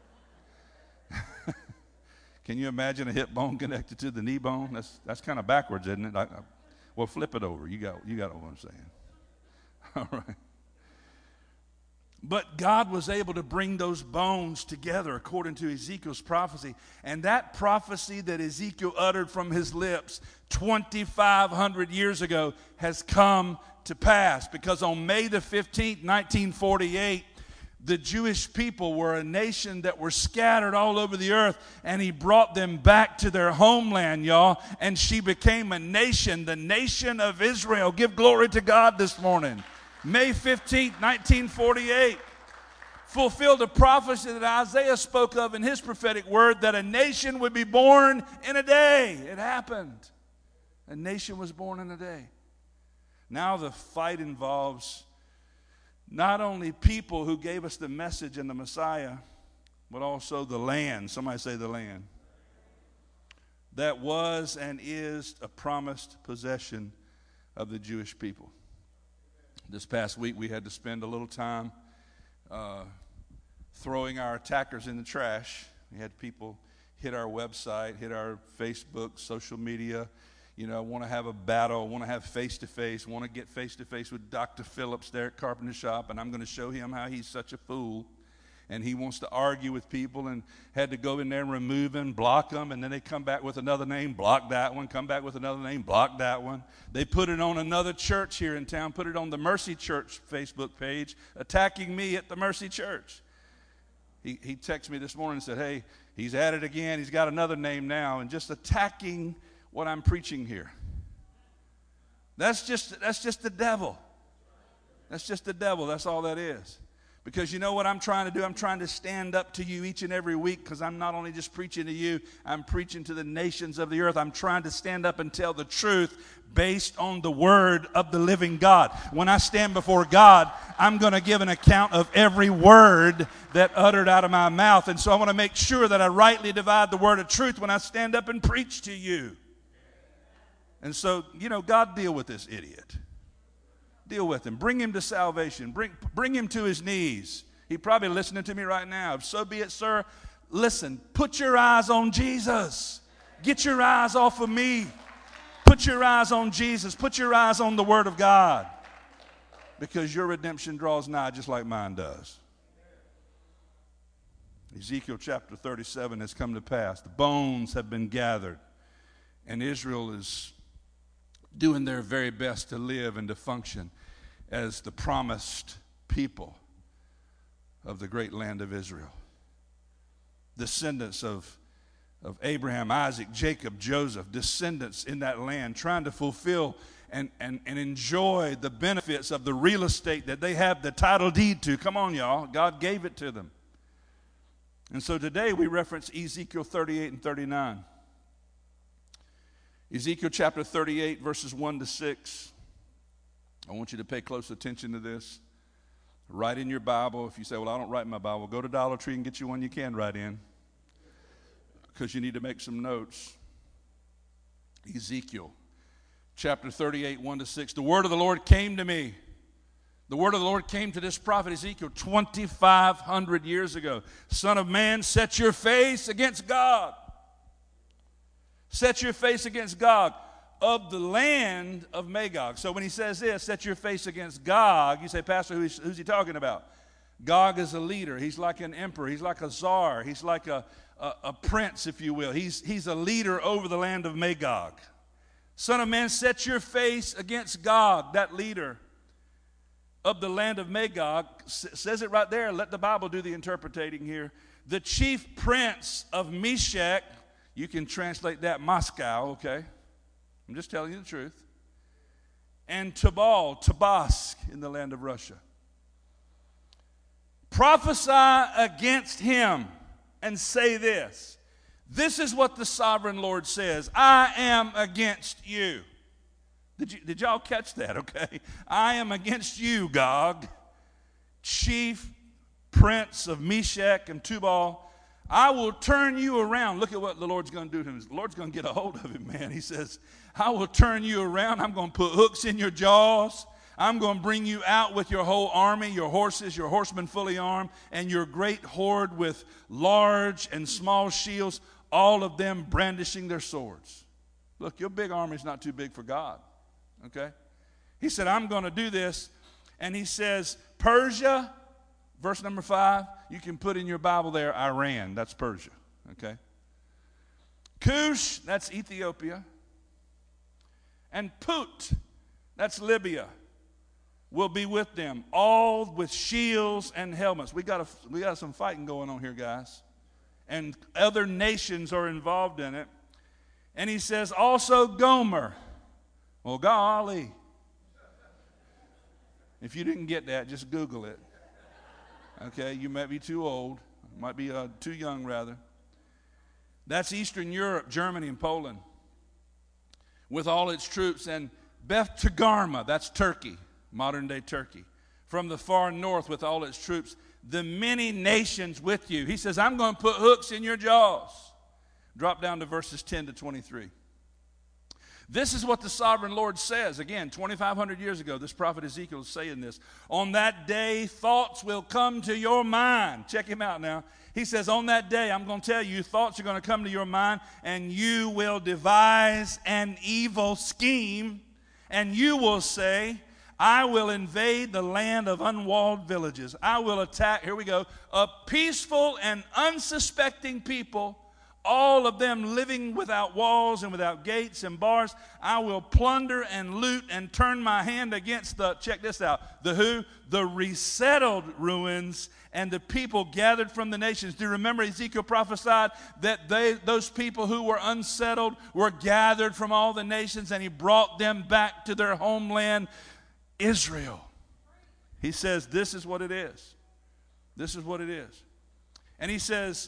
S9: Can you imagine a hip bone connected to the knee bone? That's that's kind of backwards, isn't it? I, I, well, flip it over. You got you got what I'm saying. All right. But God was able to bring those bones together according to Ezekiel's prophecy. And that prophecy that Ezekiel uttered from his lips twenty-five hundred years ago has come to pass. Because on May the fifteenth, nineteen forty-eight, the Jewish people were a nation that were scattered all over the earth, and he brought them back to their homeland, y'all, and she became a nation, the nation of Israel. Give glory to God this morning. May fifteenth, nineteen forty-eight, fulfilled a prophecy that Isaiah spoke of in his prophetic word, that a nation would be born in a day. It happened. A nation was born in a day. Now the fight involves not only people who gave us the message and the Messiah, but also the land. Somebody say the land. That was and is a promised possession of the Jewish people. This past week we had to spend a little time uh, throwing our attackers in the trash. We had people hit our website, hit our Facebook, social media. You know, want to have a battle, want to have face-to-face, want to get face-to-face with Doctor Phillips there at Carpenter Shop, and I'm going to show him how he's such a fool. And he wants to argue with people, and had to go in there and remove them, block them, and then they come back with another name, block that one, come back with another name, block that one. They put it on another church here in town, put it on the Mercy Church Facebook page, attacking me at the Mercy Church. He, he texted me this morning and said, hey, he's at it again, he's got another name now, and just attacking what I'm preaching here. That's just, that's just the devil. That's just the devil, that's all that is. Because you know what I'm trying to do? I'm trying to stand up to you each and every week, because I'm not only just preaching to you, I'm preaching to the nations of the earth. I'm trying to stand up and tell the truth based on the word of the living God. When I stand before God, I'm going to give an account of every word that uttered out of my mouth. And so I want to make sure that I rightly divide the word of truth when I stand up and preach to you. And so, you know, God, deal with this idiot. Deal with him. Bring him to salvation. Bring, bring him to his knees. He's probably listening to me right now. If so be it, sir, listen. Put your eyes on Jesus. Get your eyes off of me. Put your eyes on Jesus. Put your eyes on the Word of God. Because your redemption draws nigh just like mine does. Ezekiel chapter thirty-seven has come to pass. The bones have been gathered. And Israel is doing their very best to live and to function as the promised people of the great land of Israel. Descendants of, of Abraham, Isaac, Jacob, Joseph, descendants in that land, trying to fulfill and, and, and enjoy the benefits of the real estate that they have the title deed to. Come on, y'all. God gave it to them. And so today we reference Ezekiel thirty-eight and thirty-nine. Ezekiel chapter thirty-eight, verses one to six. I want you to pay close attention to this. Write in your Bible. If you say, well, I don't write in my Bible, go to Dollar Tree and get you one you can write in, because you need to make some notes. Ezekiel chapter thirty-eight, one to six. The word of the Lord came to me. The word of the Lord came to this prophet Ezekiel twenty-five hundred years ago. Son of man, set your face against God. Set your face against Gog of the land of Magog. So when he says this, set your face against Gog, you say, Pastor, who's, who's he talking about? Gog is a leader. He's like an emperor. He's like a czar. He's like a, a, a prince, if you will. He's, he's a leader over the land of Magog. Son of man, set your face against Gog, that leader of the land of Magog. S- says it right there. Let the Bible do the interpreting here. The chief prince of Meshech. You can translate that Moscow, okay? I'm just telling you the truth. And Tubal, Tobolsk in the land of Russia. Prophesy against him and say this. This is what the sovereign Lord says. I am against you. Did, you, did y'all catch that, okay? I am against you, Gog, chief prince of Meshech and Tubal. I will turn you around. Look at what the Lord's going to do to him. The Lord's going to get a hold of him, man. He says, I will turn you around. I'm going to put hooks in your jaws. I'm going to bring you out with your whole army, your horses, your horsemen fully armed, and your great horde with large and small shields, all of them brandishing their swords. Look, your big army is not too big for God, okay? He said, I'm going to do this. And he says, Persia, Verse number five, you can put in your Bible there, Iran. That's Persia, okay? Cush, that's Ethiopia. And Put, that's Libya, will be with them, all with shields and helmets. We got a, we got some fighting going on here, guys. And other nations are involved in it. And he says, also Gomer. Well, golly. If you didn't get that, just Google it. Okay, you might be too old. Might be uh, too young, rather. That's Eastern Europe, Germany, and Poland, with all its troops. And Beth Togarmah, that's Turkey, modern-day Turkey, from the far north with all its troops. The many nations with you. He says, I'm going to put hooks in your jaws. Drop down to verses ten to twenty-three. This is what the sovereign Lord says. Again, twenty-five hundred years ago, this prophet Ezekiel is saying this. On that day, thoughts will come to your mind. Check him out now. He says, on that day, I'm going to tell you, thoughts are going to come to your mind, and you will devise an evil scheme, and you will say, I will invade the land of unwalled villages. I will attack, here we go, a peaceful and unsuspecting people, all of them living without walls and without gates and bars. I will plunder and loot and turn my hand against the, check this out, the who? The resettled ruins and the people gathered from the nations. Do you remember Ezekiel prophesied that they, those people who were unsettled were gathered from all the nations, and he brought them back to their homeland, Israel. He says this is what it is. This is what it is. And he says,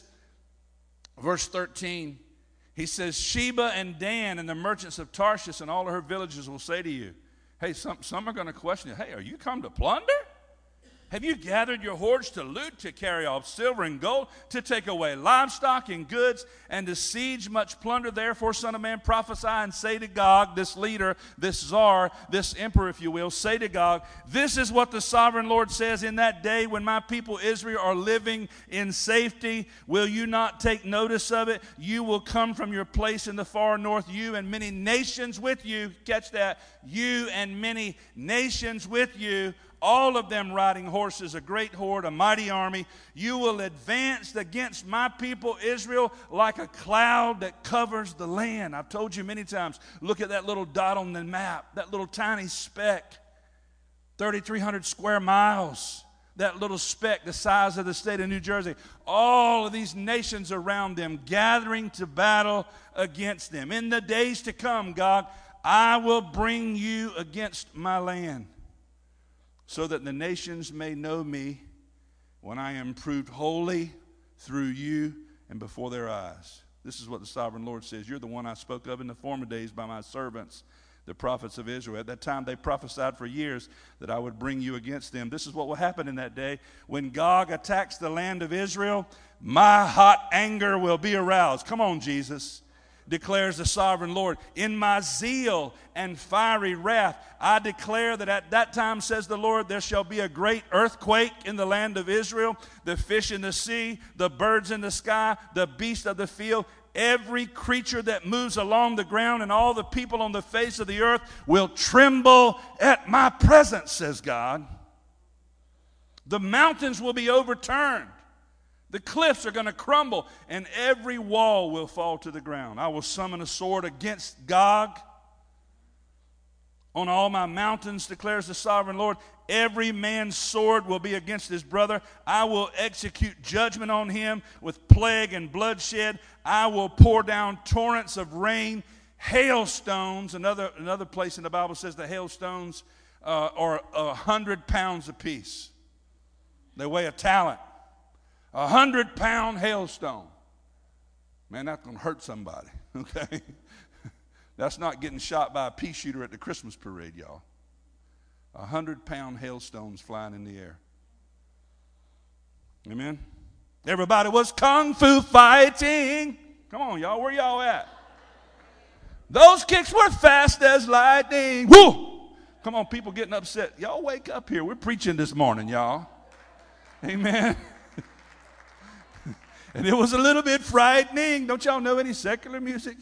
S9: verse thirteen, he says, Sheba and Dan and the merchants of Tarshish and all of her villages will say to you, hey, some, some are going to question you, hey, are you come to plunder? Have you gathered your hordes to loot, to carry off silver and gold, to take away livestock and goods, and to siege much plunder? Therefore, son of man, prophesy and say to Gog, this leader, this czar, this emperor, if you will, say to Gog, this is what the sovereign Lord says, in that day when my people Israel are living in safety, will you not take notice of it? You will come from your place in the far north, you and many nations with you. Catch that. You and many nations with you, all of them riding horses, a great horde, a mighty army. You will advance against my people Israel like a cloud that covers the land. I've told you many times, look at that little dot on the map, that little tiny speck, thirty-three hundred square miles. That little speck, the size of the state of New Jersey. All of these nations around them gathering to battle against them. In the days to come, God, I will bring you against my land, so that the nations may know me when I am proved holy through you and before their eyes. This is what the sovereign Lord says. You're the one I spoke of in the former days by my servants, the prophets of Israel. At that time they prophesied for years that I would bring you against them. This is what will happen in that day. When Gog attacks the land of Israel, my hot anger will be aroused. Come on, Jesus. Declares the sovereign Lord. In my zeal and fiery wrath, I declare that at that time, says the Lord, there shall be a great earthquake in the land of Israel. The fish in the sea, the birds in the sky, the beasts of the field, every creature that moves along the ground, and all the people on the face of the earth will tremble at my presence, says God. The mountains will be overturned. The cliffs are going to crumble, and every wall will fall to the ground. I will summon a sword against Gog on all my mountains, declares the sovereign Lord. Every man's sword will be against his brother. I will execute judgment on him with plague and bloodshed. I will pour down torrents of rain, hailstones. Another, another place in the Bible says the hailstones uh, are a hundred pounds apiece. They weigh a talent. A hundred pound hailstone. Man, that's going to hurt somebody, okay? That's not getting shot by a pea shooter at the Christmas parade, y'all. A hundred pound hailstones flying in the air. Amen? Everybody was kung fu fighting. Come on, y'all, where y'all at? Those kicks were fast as lightning. Woo! Come on, people getting upset. Y'all wake up here. We're preaching this morning, y'all. Amen. And it was a little bit frightening. Don't y'all know any secular music?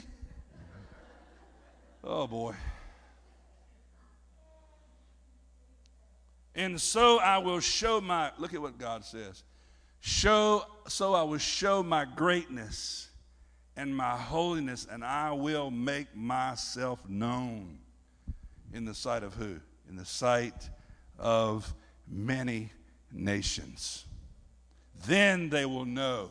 S9: Oh, boy. And so I will show my, look at what God says. Show, so I will show my greatness and my holiness, and I will make myself known. In the sight of who? In the sight of many nations. Then they will know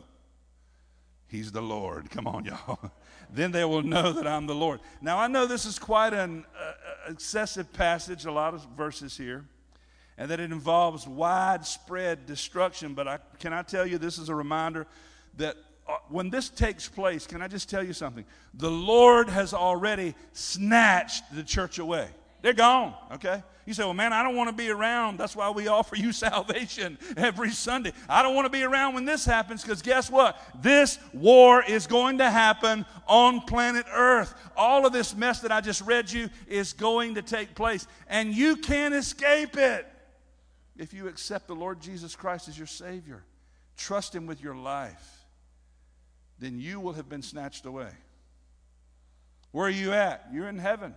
S9: he's the Lord. Come on, y'all. Then they will know that I'm the Lord. Now, I know this is quite an uh, excessive passage, a lot of verses here, and that it involves widespread destruction. But I, can I tell you, this is a reminder that uh, when this takes place, can I just tell you something? The Lord has already snatched the church away. They're gone, okay? You say, well, man, I don't want to be around. That's why we offer you salvation every Sunday. I don't want to be around when this happens because guess what? This war is going to happen on planet Earth. All of this mess that I just read you is going to take place, and you can't escape it if you accept the Lord Jesus Christ as your Savior. Trust Him with your life. Then you will have been snatched away. Where are you at? You're in heaven.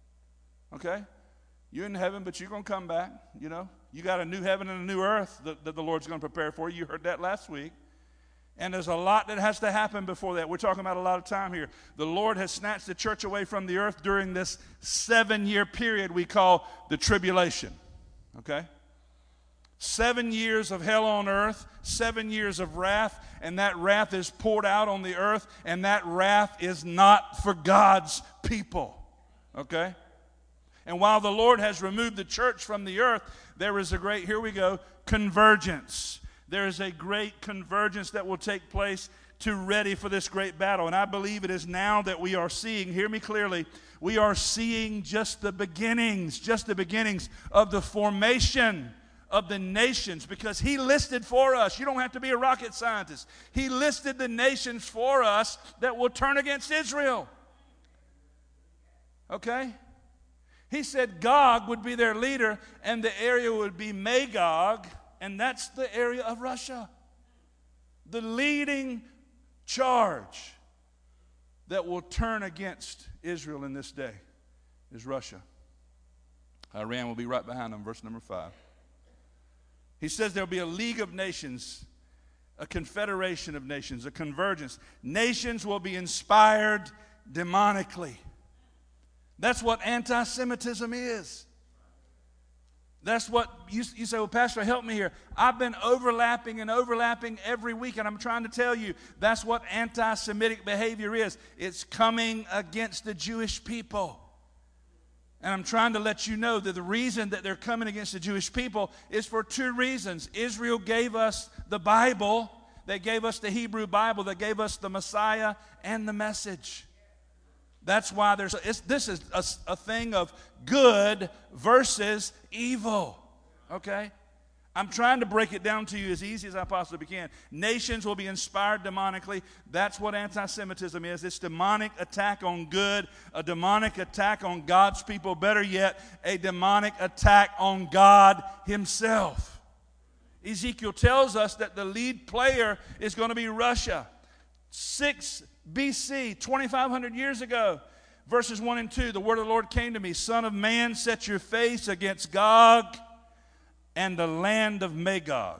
S9: Okay? You're in heaven, but you're going to come back, you know. You got a new heaven and a new earth that, that the Lord's going to prepare for you. You heard that last week. And there's a lot that has to happen before that. We're talking about a lot of time here. The Lord has snatched the church away from the earth during this seven-year period we call the tribulation. Okay? Seven years of hell on earth, seven years of wrath, and that wrath is poured out on the earth, and that wrath is not for God's people. Okay? And while the Lord has removed the church from the earth, there is a great, here we go, convergence. There is a great convergence that will take place to ready for this great battle. And I believe it is now that we are seeing, hear me clearly, we are seeing just the beginnings, just the beginnings of the formation of the nations, because He listed for us, you don't have to be a rocket scientist, He listed the nations for us that will turn against Israel. Okay? He said Gog would be their leader, and the area would be Magog, and that's the area of Russia. The leading charge that will turn against Israel in this day is Russia. Iran will be right behind them, verse number five. He says there will be a league of nations, a confederation of nations, a convergence. Nations will be inspired demonically. That's what anti-Semitism is. That's what you, you say, well, Pastor, help me here. I've been overlapping and overlapping every week, and I'm trying to tell you that's what anti-Semitic behavior is. It's coming against the Jewish people. And I'm trying to let you know that the reason that they're coming against the Jewish people is for two reasons. Israel gave us the Bible. They gave us the Hebrew Bible. They gave us the Messiah and the message. That's why there's a, it's, this is a, a thing of good versus evil. Okay? I'm trying to break it down to you as easy as I possibly can. Nations will be inspired demonically. That's what anti-Semitism is. It's demonic attack on good, a demonic attack on God's people. Better yet, a demonic attack on God Himself. Ezekiel tells us that the lead player is going to be Russia. Six B C, twenty-five hundred years ago, verses one and two, the word of the Lord came to me, Son of man, set your face against Gog and the land of Magog.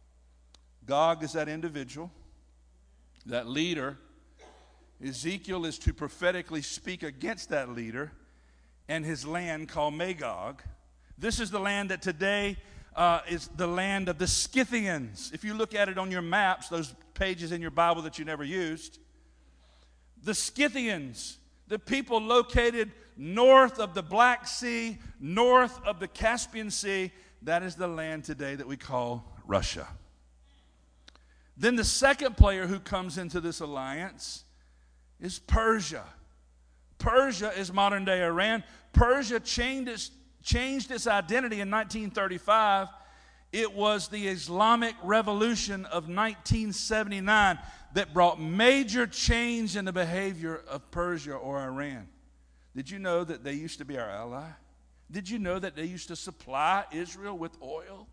S9: Gog is that individual, that leader. Ezekiel is to prophetically speak against that leader and his land called Magog. This is the land that today uh, is the land of the Scythians. If you look at it on your maps, those pages in your Bible that you never used, the Scythians, the people located north of the Black Sea, north of the Caspian Sea, that is the land today that we call Russia. Then the second player who comes into this alliance is Persia. Persia is modern-day Iran. Persia changed its, changed its identity in nineteen thirty-five. It was the Islamic Revolution of nineteen seventy-nine that brought major change in the behavior of Persia or Iran. Did you know that they used to be our ally? Did you know that they used to supply Israel with oil?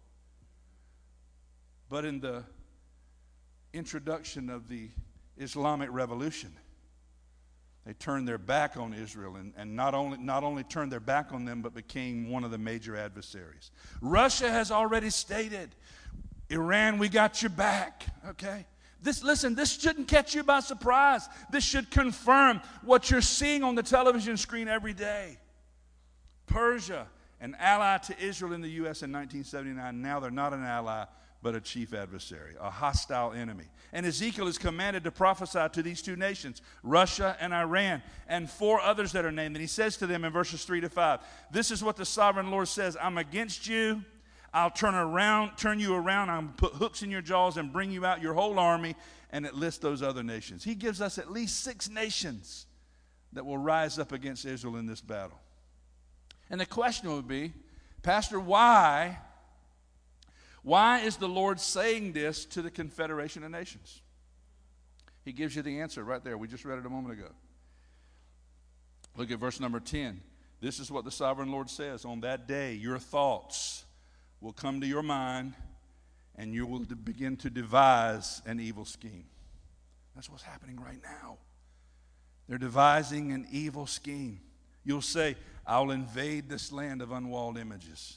S9: But in the introduction of the Islamic Revolution, They turned their back on Israel and, and not only not only turned their back on them, but became one of the major adversaries. Russia has already stated, Iran, we got your back, okay? This, listen, this shouldn't catch you by surprise. This should confirm what you're seeing on the television screen every day. Persia, an ally to Israel in the U S in nineteen seventy-nine, now they're not an ally, but a chief adversary, a hostile enemy. And Ezekiel is commanded to prophesy to these two nations, Russia and Iran, and four others that are named. And he says to them in verses three to five, this is what the sovereign Lord says, I'm against you. I'll turn around, turn you around. I'll put hooks in your jaws and bring you out your whole army. And it lists those other nations. He gives us at least six nations that will rise up against Israel in this battle. And the question would be, Pastor, why, why is the Lord saying this to the Confederation of Nations? He gives you the answer right there. We just read it a moment ago. Look at verse number ten. This is what the sovereign Lord says. On that day, your thoughts will come to your mind, and you will begin to devise an evil scheme. That's what's happening right now. They're devising an evil scheme. You'll say, I'll invade this land of unwalled images.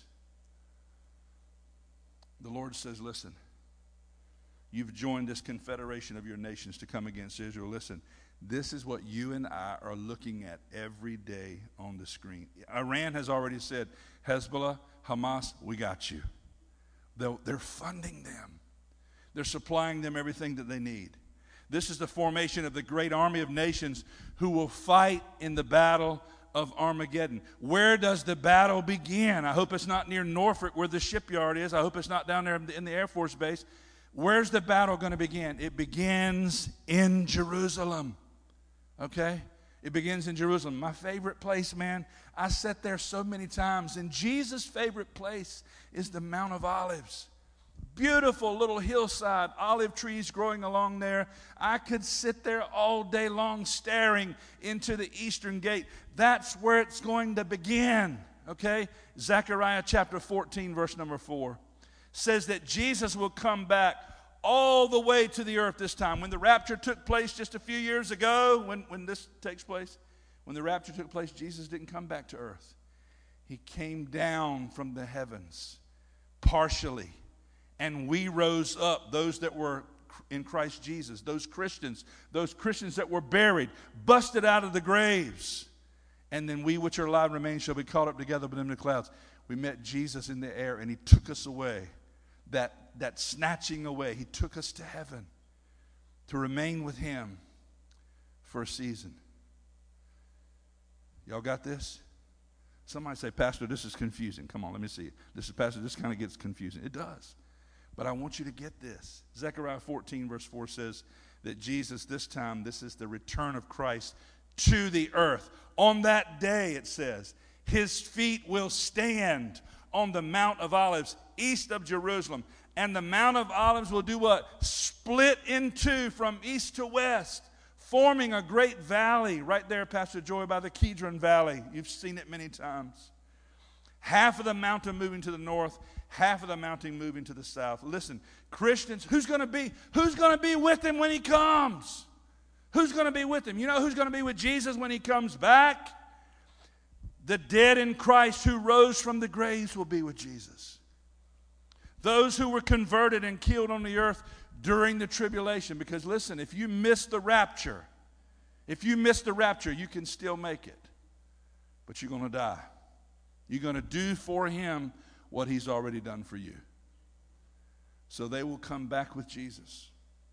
S9: The Lord says, listen, you've joined this confederation of your nations to come against Israel. Listen, this is what you and I are looking at every day on the screen. Iran has already said, Hezbollah, Hamas, we got you. They'll, they're funding them. They're supplying them everything that they need. This is the formation of the great army of nations who will fight in the battle of Armageddon. Where does the battle begin? I hope it's not near Norfolk where the shipyard is. I hope it's not down there in the Air Force Base. Where's the battle going to begin? It begins in Jerusalem. Okay? It begins in Jerusalem. My favorite place, man. I sat there so many times. And Jesus' favorite place is the Mount of Olives. Beautiful little hillside, olive trees growing along there. I could sit there all day long staring into the eastern gate. That's where it's going to begin. Okay? Zechariah chapter fourteen, verse number four says that Jesus will come back all the way to the earth this time. When the rapture took place just a few years ago, when, when this takes place, when the rapture took place, Jesus didn't come back to earth. He came down from the heavens partially. And we rose up, those that were in Christ Jesus, those Christians, those Christians that were buried, busted out of the graves. And then we which are alive remain shall be caught up together with them in the clouds. We met Jesus in the air, and he took us away. That, that snatching away, he took us to heaven to remain with him for a season. Y'all got this? Somebody say, Pastor, this is confusing. Come on, let me see it. This is, Pastor, this kind of gets confusing. It does. But I want you to get this. Zechariah fourteen, verse four says that Jesus, this time, this is the return of Christ to the earth. On that day, it says, his feet will stand on the Mount of Olives, east of Jerusalem. And the Mount of Olives will do what? Split in two from east to west, forming a great valley right there, Pastor Joy, by the Kidron Valley. You've seen it many times. Half of the mountain moving to the north, half of the mountain moving to the south. Listen, Christians, who's going to be who's going to be with him when he comes? Who's going to be with him? You know who's going to be with Jesus when he comes back? The dead in Christ who rose from the graves will be with Jesus. Those who were converted and killed on the earth during the tribulation. Because listen, if you miss the rapture, if you miss the rapture, you can still make it. But you're going to die. You're going to do for him what he's already done for you. So they will come back with Jesus.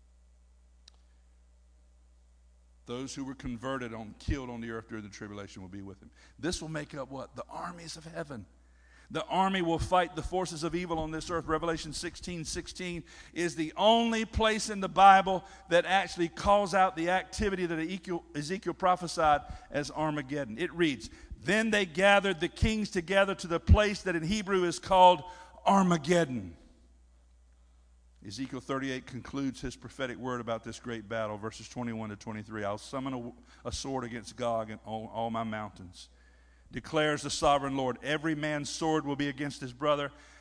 S9: Those who were converted on, killed on the earth during the tribulation will be with him. This will make up what? The armies of heaven. The army will fight the forces of evil on this earth. Revelation sixteen sixteen is the only place in the Bible that actually calls out the activity that Ezekiel, Ezekiel prophesied as Armageddon. It reads, then they gathered the kings together to the place that in Hebrew is called Armageddon. Ezekiel thirty-eight concludes his prophetic word about this great battle, verses twenty-one to twenty-three. I'll summon a, a sword against Gog and all, all my mountains. Declares the sovereign Lord, every man's sword will be against his brother.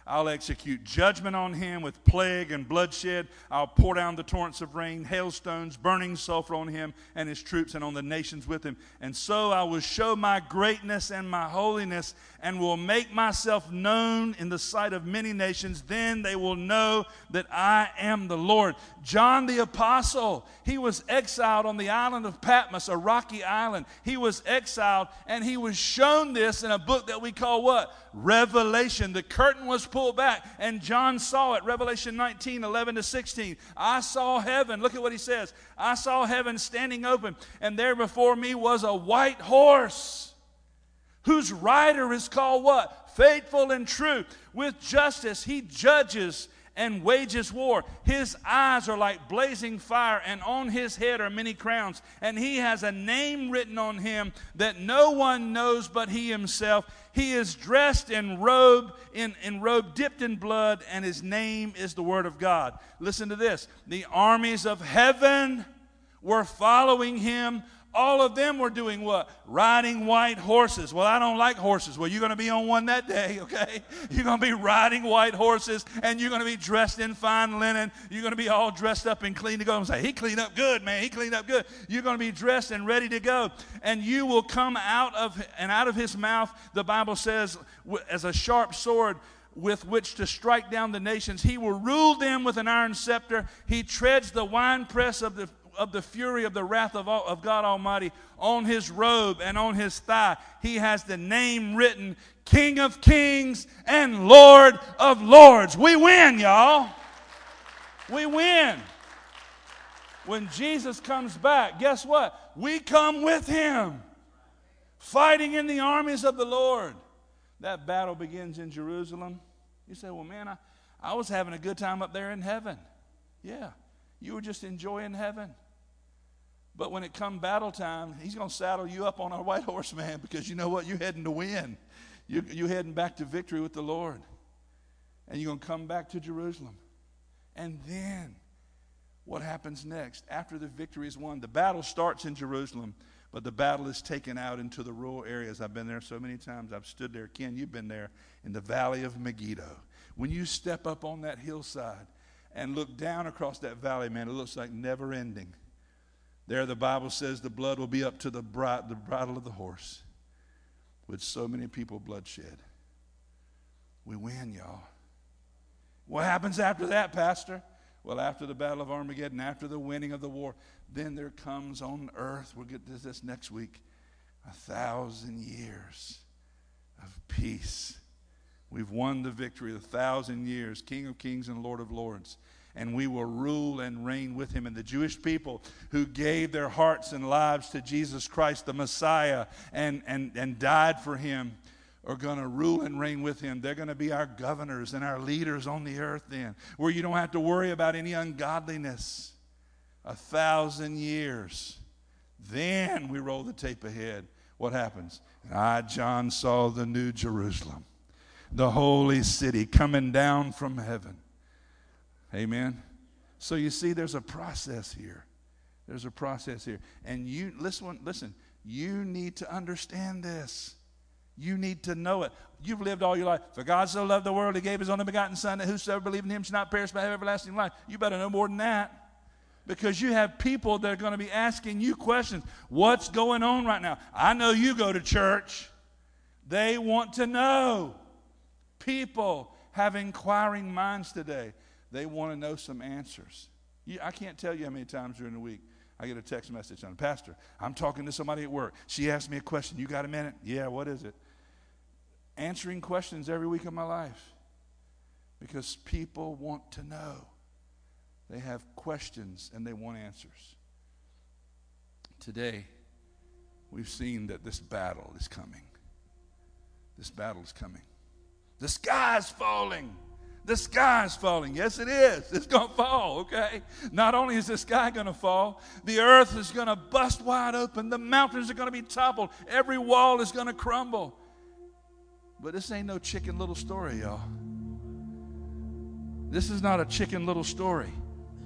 S9: I'll execute judgment on him with plague and bloodshed. I'll pour down the torrents of rain, hailstones, burning sulfur on him and his troops and on the nations with him. And so I will show my greatness and my holiness and will make myself known in the sight of many nations. Then they will know that I am the Lord. John the Apostle, he was exiled on the island of Patmos, a rocky island. He was exiled, and he was shown this in a book that we call what? Revelation. The curtain was pulled back, and John saw it. Revelation nineteen, eleven to sixteen. I saw heaven. Look at what he says. I saw heaven standing open, and there before me was a white horse, whose rider is called what? Faithful and true. With justice he judges and wages war. His eyes are like blazing fire, and on his head are many crowns. And he has a name written on him that no one knows but he himself. He is dressed in robe, in, in robe dipped in blood, and his name is the Word of God. Listen to this. The armies of heaven were following him. All of them were doing what? Riding white horses. Well, I don't like horses. Well, you're going to be on one that day, okay? You're going to be riding white horses, and you're going to be dressed in fine linen. You're going to be all dressed up and clean to go. And say, he cleaned up good, man. He cleaned up good. You're going to be dressed and ready to go. And you will come out of, and out of his mouth, the Bible says, as a sharp sword, with which to strike down the nations. He will rule them with an iron scepter. He treads the winepress of the of the fury of the wrath of, all, of God Almighty. On his robe and on his thigh he has the name written, King of Kings and Lord of Lords. We win, y'all. We win. When Jesus comes back, guess what? We come with him, fighting in the armies of the Lord. That battle begins in Jerusalem. You say, well, man, I, I was having a good time up there in heaven. Yeah, you were just enjoying heaven. But when it come battle time, he's going to saddle you up on a white horse, man, because you know what? You're heading to win. You, you're heading back to victory with the Lord. And you're going to come back to Jerusalem. And then what happens next? After the victory is won, the battle starts in Jerusalem, but the battle is taken out into the rural areas. I've been there so many times. I've stood there. Ken, you've been there in the valley of Megiddo. When you step up on that hillside and look down across that valley, man, it looks like never ending. There the Bible says the blood will be up to the, bri- the bridle of the horse, with so many people bloodshed. We win, y'all. What happens after that, Pastor? Well, after the battle of Armageddon, after the winning of the war, then there comes on earth, we'll get to this next week, a thousand years of peace. We've won the victory, a thousand years, King of Kings and Lord of Lords. And we will rule and reign with him. And the Jewish people who gave their hearts and lives to Jesus Christ, the Messiah, and, and, and died for him, are going to rule and reign with him. They're going to be our governors and our leaders on the earth then, where you don't have to worry about any ungodliness. A thousand years. Then we roll the tape ahead. What happens? I, John, saw the new Jerusalem, the holy city coming down from heaven. Amen. So you see, there's a process here. There's a process here. And you, listen, listen, you need to understand this. You need to know it. You've lived all your life. For God so loved the world, he gave his only begotten Son, that whosoever believes in him should not perish but have everlasting life. You better know more than that. Because you have people that are going to be asking you questions. What's going on right now? I know you go to church. They want to know. People have inquiring minds today. They want to know some answers. You, I can't tell you how many times during the week I get a text message on, Pastor, I'm talking to somebody at work. She asked me a question. You got a minute? Yeah, what is it? Answering questions every week of my life. Because people want to know. They have questions and they want answers. Today, we've seen that this battle is coming. This battle is coming. The sky is falling. The sky is falling. Yes, it is. It's going to fall, okay? Not only is the sky going to fall, the earth is going to bust wide open. The mountains are going to be toppled. Every wall is going to crumble. But this ain't no chicken little story, y'all. This is not a chicken little story.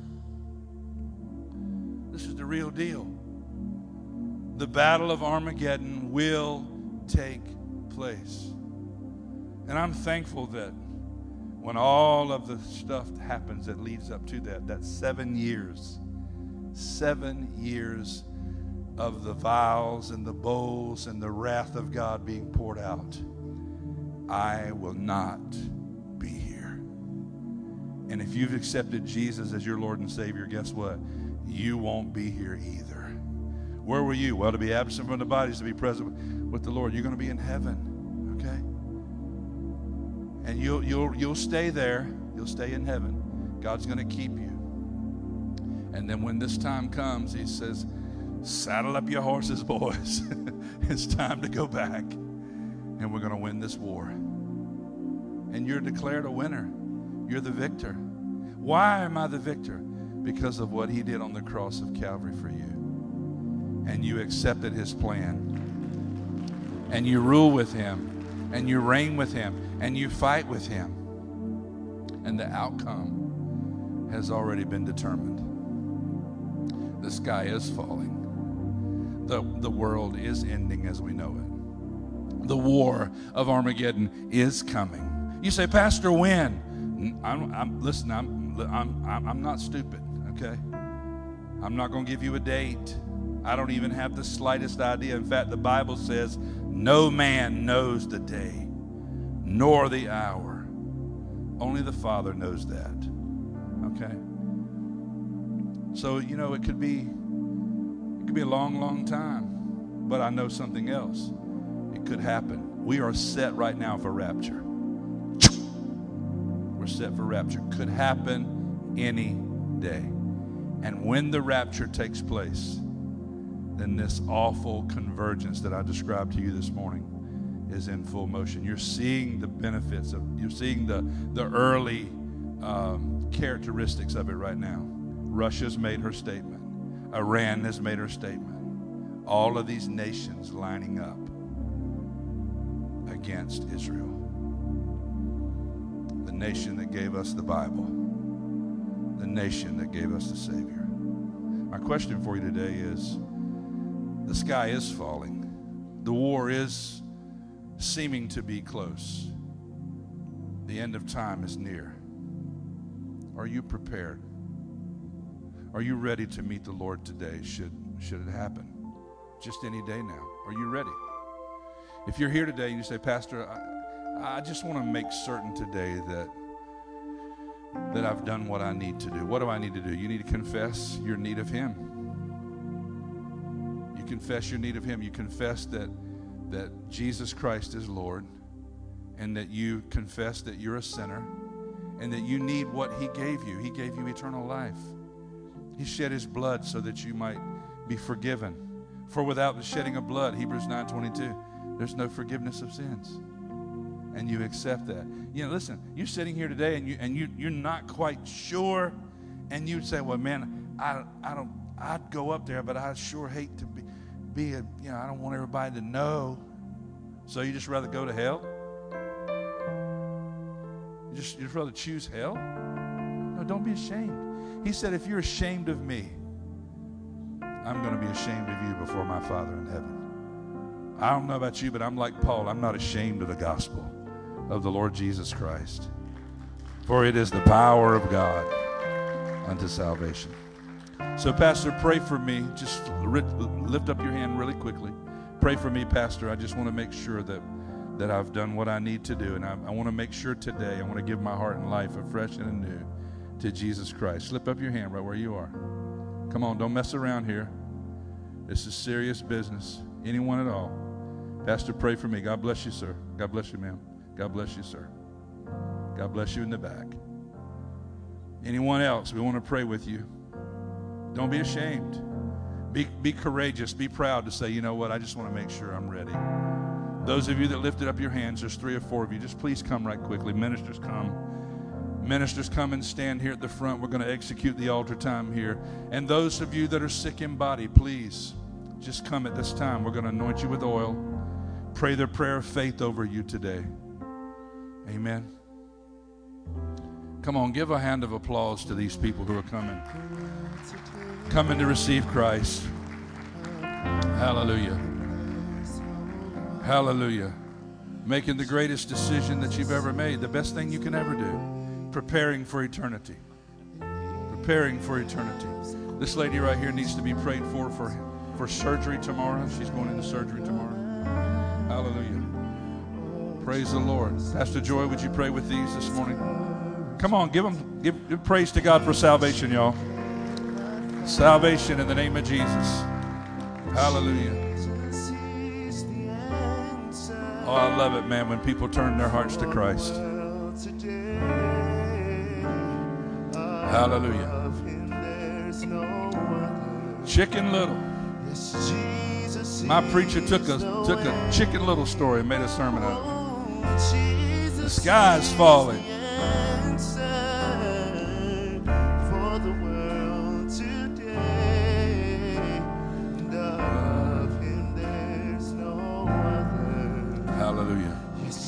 S9: This is the real deal. The battle of Armageddon will take place. And I'm thankful that when all of the stuff happens that leads up to that, that's seven years, seven years of the vials and the bowls and the wrath of God being poured out, I will not be here. And if you've accepted Jesus as your Lord and Savior, guess what? You won't be here either. Where were you? Well, to be absent from the body is to be present with the Lord. You're going to be in heaven, okay? And you'll you'll you'll stay there. You'll stay in heaven. God's going to keep you. And then when this time comes, he says, saddle up your horses, boys. It's time to go back. And we're going to win this war. And you're declared a winner. You're the victor. Why am I the victor? Because of what he did on the cross of Calvary for you. And you accepted his plan. And you rule with him. And you reign with him. And you fight with him. And the outcome has already been determined. The sky is falling. The, the world is ending as we know it. The war of Armageddon is coming. You say, Pastor, when? I'm, I'm, listen, I'm, I'm, I'm not stupid, okay? I'm not going to give you a date. I don't even have the slightest idea. In fact, the Bible says, no man knows the day, nor the hour. Only the Father knows that, okay? So, you know, it could be, it could be a long, long time, but I know something else. It could happen. We are set right now for rapture. We're set for rapture. Could happen any day. And when the rapture takes place, then this awful convergence that I described to you this morning is in full motion. You're seeing the benefits of, you're seeing the, the early um, characteristics of it right now. Russia's made her statement. Iran has made her statement. All of these nations lining up against Israel. The nation that gave us the Bible. The nation that gave us the Savior. My question for you today is, the sky is falling. The war is seeming to be close. The end of time is near. Are you prepared? Are you ready to meet the Lord today, should, should it happen? Just any day now. Are you ready? If you're here today and you say, Pastor, I, I just want to make certain today that, that I've done what I need to do. What do I need to do? You need to confess your need of him. You confess your need of him. You confess that, that Jesus Christ is Lord, and that you confess that you're a sinner, and that you need what he gave you. He gave you eternal life. He shed his blood so that you might be forgiven. For without the shedding of blood, Hebrews nine twenty-two, there's no forgiveness of sins. And you accept that. You know, listen, you're sitting here today and you and you you're not quite sure, and you'd say, well, man, I I don't I'd go up there, but I sure hate to be be a, you know, I don't want everybody to know. So you just rather go to hell? You just you'd rather choose hell? No, don't be ashamed. He said, if you're ashamed of me, I'm going to be ashamed of you before my Father in heaven. I don't know about you, but I'm like Paul. I'm not ashamed of the gospel of the Lord Jesus Christ. For it is the power of God unto salvation. So, Pastor, pray for me. Just lift up your hand really quickly. Pray for me, Pastor. I just want to make sure that, that I've done what I need to do. And I, I want to make sure today I want to give my heart and life afresh and anew to Jesus Christ. Slip up your hand right where you are. Come on, don't mess around here. This is serious business. Anyone at all. Pastor, pray for me. God bless you, sir. God bless you, ma'am. God bless you, sir. God bless you in the back. Anyone else? We want to pray with you. Don't be ashamed. Be, be courageous. Be proud to say, you know what, I just want to make sure I'm ready. Those of you that lifted up your hands, there's three or four of you. Just please come right quickly. Ministers, come. Ministers, come and stand here at the front. We're going to execute the altar time here. And those of you that are sick in body, please just come at this time. We're going to anoint you with oil. Pray the prayer of faith over you today. Amen. Come on, give a hand of applause to these people who are coming. Coming to receive Christ. Hallelujah. Hallelujah. Making the greatest decision that you've ever made. The best thing you can ever do. preparing for eternity. Preparing for eternity. This lady right here needs to be prayed for for, for surgery tomorrow. She's going into surgery tomorrow. Hallelujah. Praise the Lord. Pastor Joy, would you pray with these this morning? Come on, give them, give, give praise to God for salvation, y'all. Salvation in the name of Jesus. Hallelujah. Oh, I love it, man, when people turn their hearts to Christ. Hallelujah. Chicken Little. My preacher took a took a Chicken Little story and made a sermon out of it. The sky's falling. Hallelujah.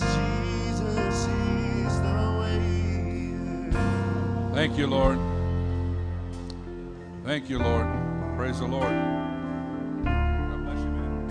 S9: Thank you, Lord. Thank you, Lord. Praise the Lord. God bless you, man.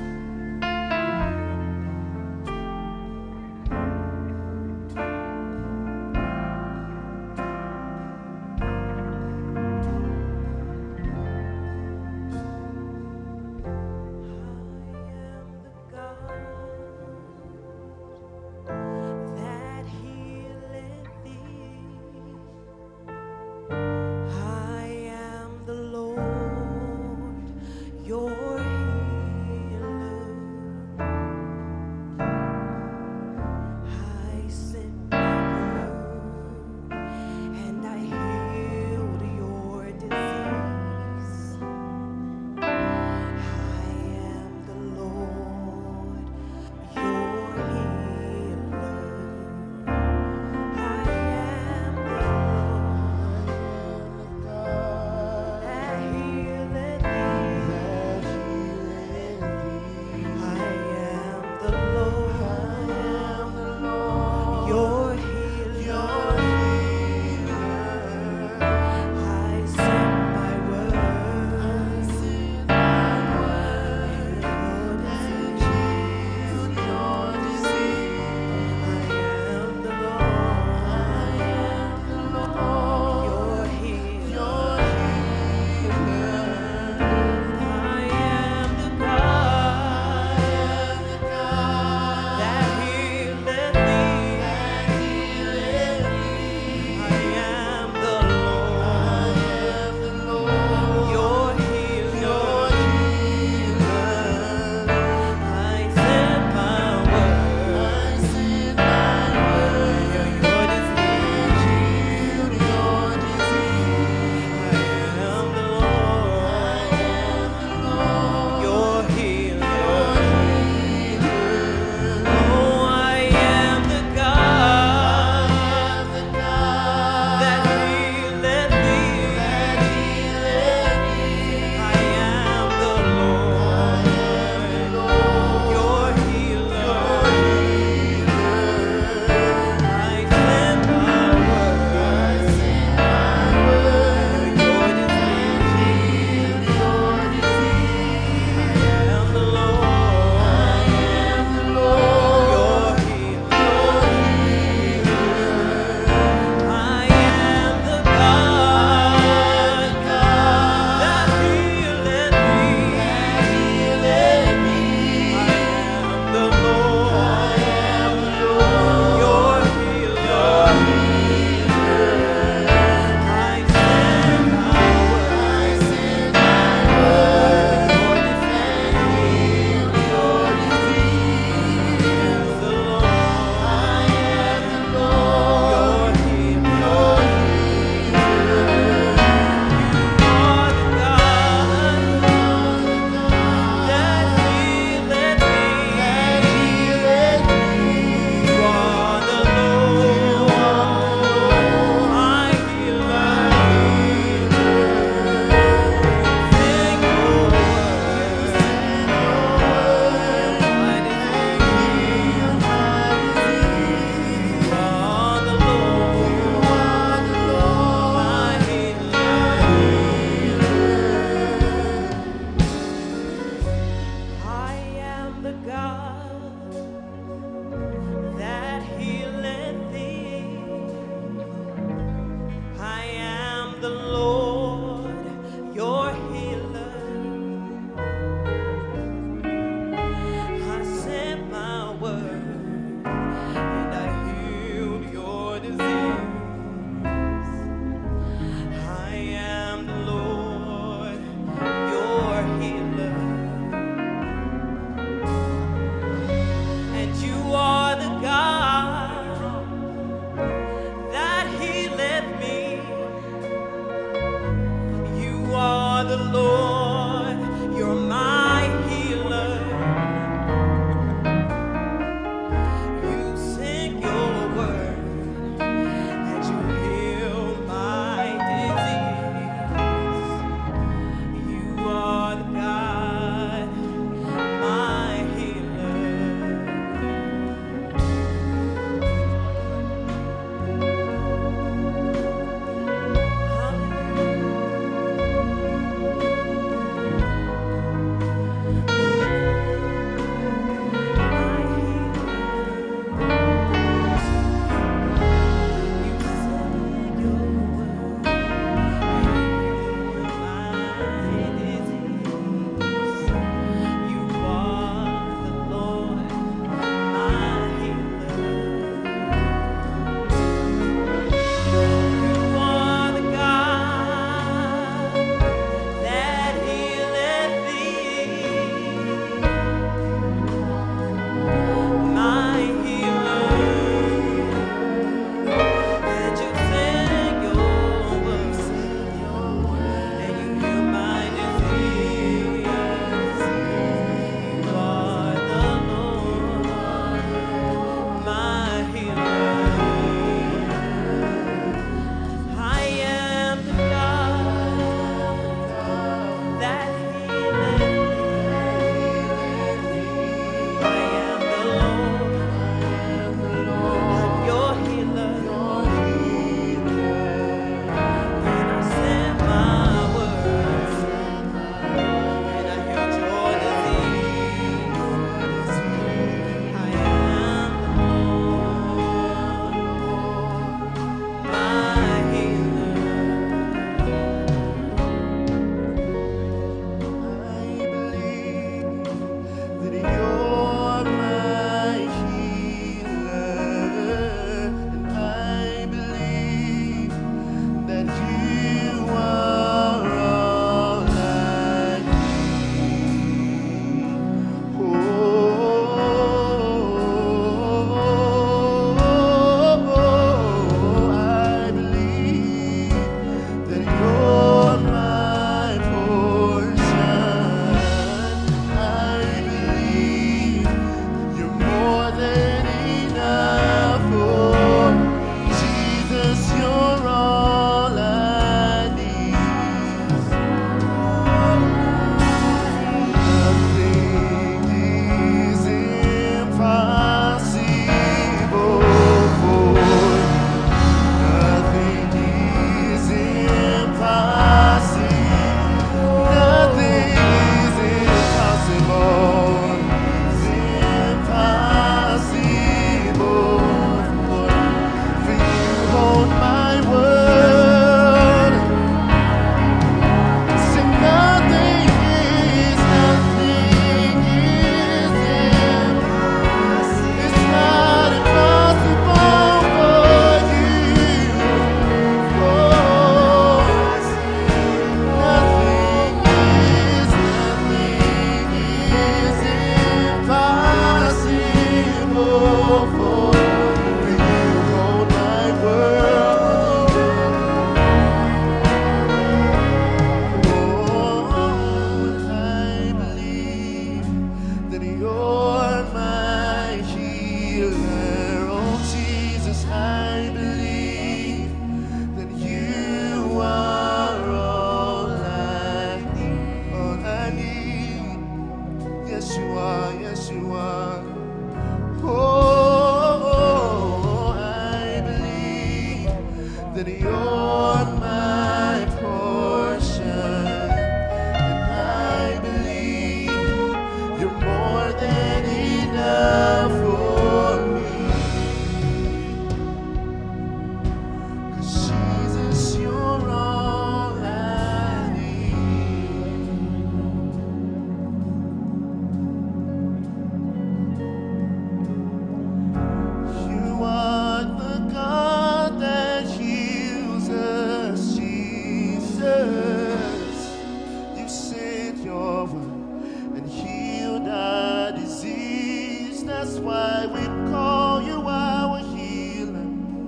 S3: sent your word and healed our disease. That's why we call you our healer.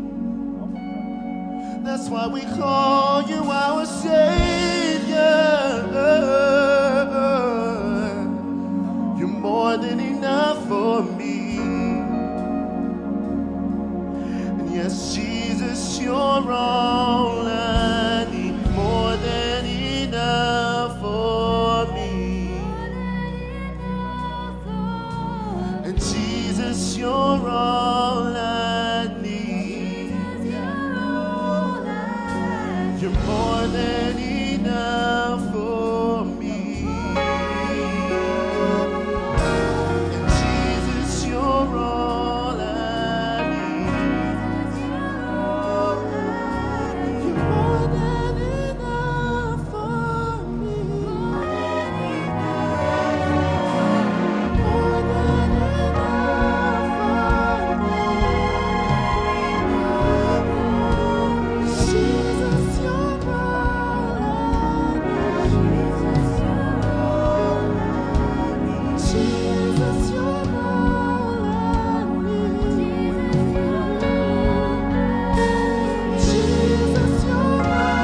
S3: That's why we call you our Savior. You're more than enough for me. And yes, Jesus, you're all I need. More than enough for me. And Jesus, you're all I need. You're more than enough for me. And Jesus, you're all I need. You're more than enough for me. More than enough for me. Jesus, you're all I need. Jesus, you're all I need. Jesus, you're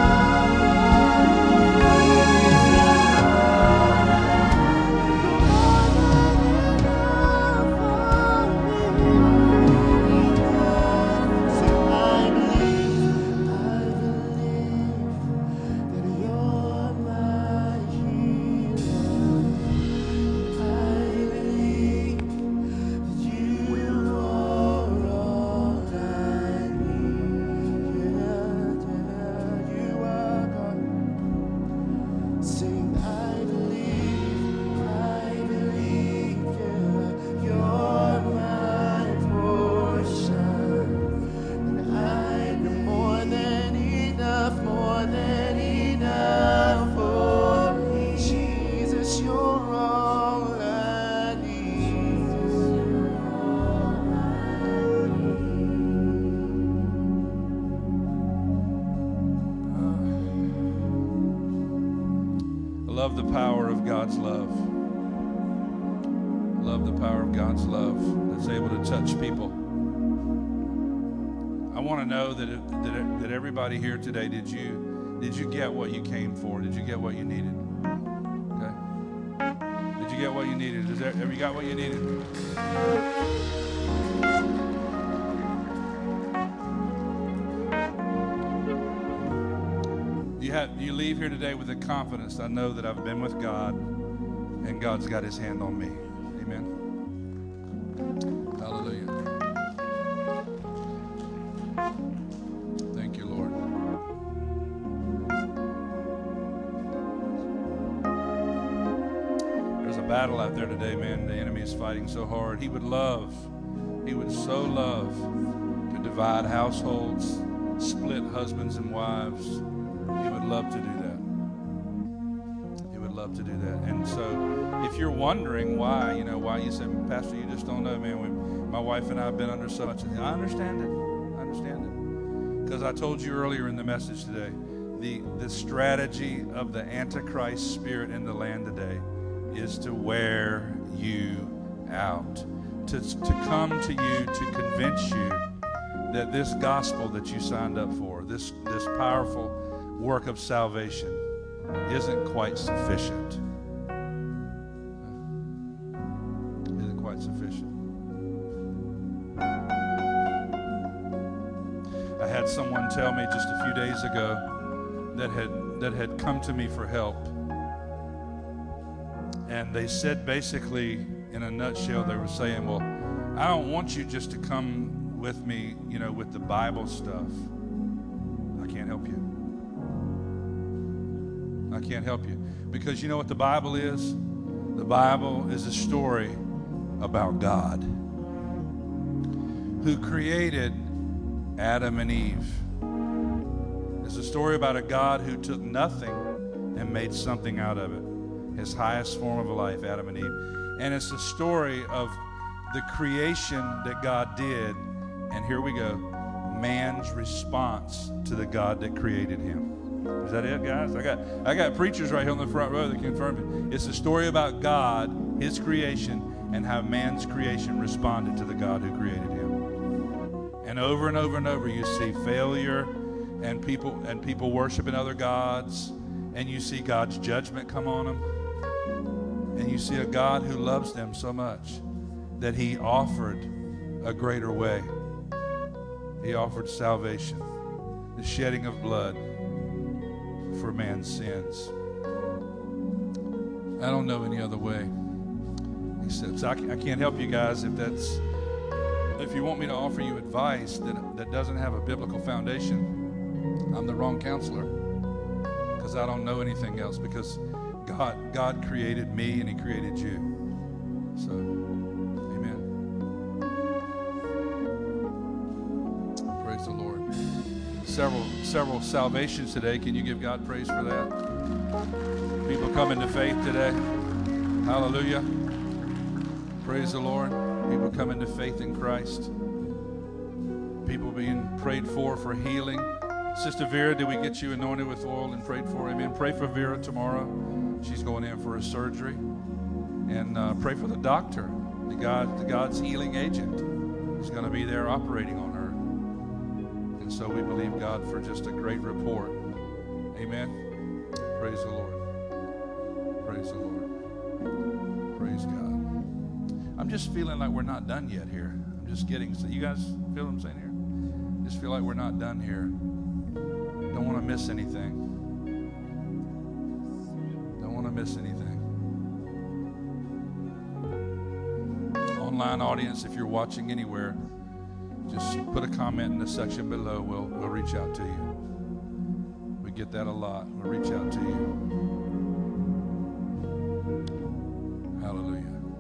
S3: Sing, I believe, I believe, yeah, you're my portion. And I'm more than enough, more than enough for me. Jesus, you're all I need.
S9: I love the power of God's love. Love the power of God's love that's able to touch people. I want to know that, it, that, it, that everybody here today, did you, did you get what you came for? Did you get what you needed? Okay. Did you get what you needed? Is there, have you got what you needed? You have, you leave here today with the confidence, I know that I've been with God and God's got his hand on me. Amen. Hallelujah. Thank you, Lord. There's a battle out there today, man. The enemy is fighting so hard. He would love, he would so love to divide households, split husbands and wives. He would love to do that. He would love to do that. And so if you're wondering why, you know, why you say, Pastor, you just don't know, man. We, my wife and I have been under so much. I understand it. I understand it. Because I told you earlier in the message today, the, the strategy of the Antichrist spirit in the land today is to wear you out. To, to come to you to convince you that this gospel that you signed up for, this, this powerful work of salvation isn't quite sufficient. Isn't quite sufficient. I had someone tell me just a few days ago that had that had come to me for help. And they said basically, in a nutshell, they were saying, well, I don't want you just to come with me, you know, with the Bible stuff. I can't help you. I can't help you. Because you know what the Bible is? The Bible is a story about God, who created Adam and Eve. It's a story about a God who took nothing and made something out of it. His highest form of life, Adam and Eve. And it's a story of the creation that God did. And here we go. Man's response to the God that created him. Is that it, guys? I got I got preachers right here on the front row that confirm it. It's a story about God, his creation, and how man's creation responded to the God who created him. And over and over and over you see failure and people and people worshiping other gods, and you see God's judgment come on them. And you see a God who loves them so much that he offered a greater way. He offered salvation, the shedding of blood for man's sins. I don't know any other way. Except so I, I can't help you guys if that's if you want me to offer you advice that, that doesn't have a biblical foundation. I'm the wrong counselor because I don't know anything else, because God God created me and he created you. So, amen. Praise the Lord. Several several salvations today. Can you give God praise for that? People coming to faith today. Hallelujah. Praise the Lord. People coming to faith in Christ. People being prayed for for healing. Sister Vera, did we get you anointed with oil and prayed for? Amen. Pray for Vera tomorrow. She's going in for a surgery. And uh, pray for the doctor, the God, the God's healing agent, who's going to be there operating on her. And so we believe God for just a great report. Amen. Praise the Lord. Praise the Lord. Praise God. I'm just feeling like we're not done yet here. I'm just getting, so you guys feel what I'm saying here? Just feel like we're not done here. Don't want to miss anything. Don't want to miss anything. Online audience, if you're Watching anywhere, just put a comment in the section below. We'll, we'll reach out to you. We get that a lot. We'll reach out to you. Hallelujah.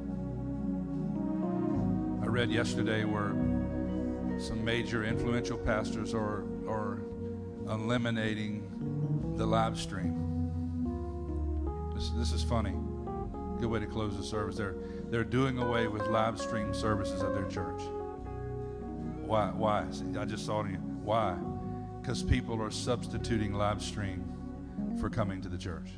S9: I read yesterday where some major influential pastors are, are eliminating the live stream. This, this is funny. Good way to close the service. They're, they're doing away with live stream services at their church. Why? Why? See, I just saw it. Why? Because people are substituting live stream for coming to the church.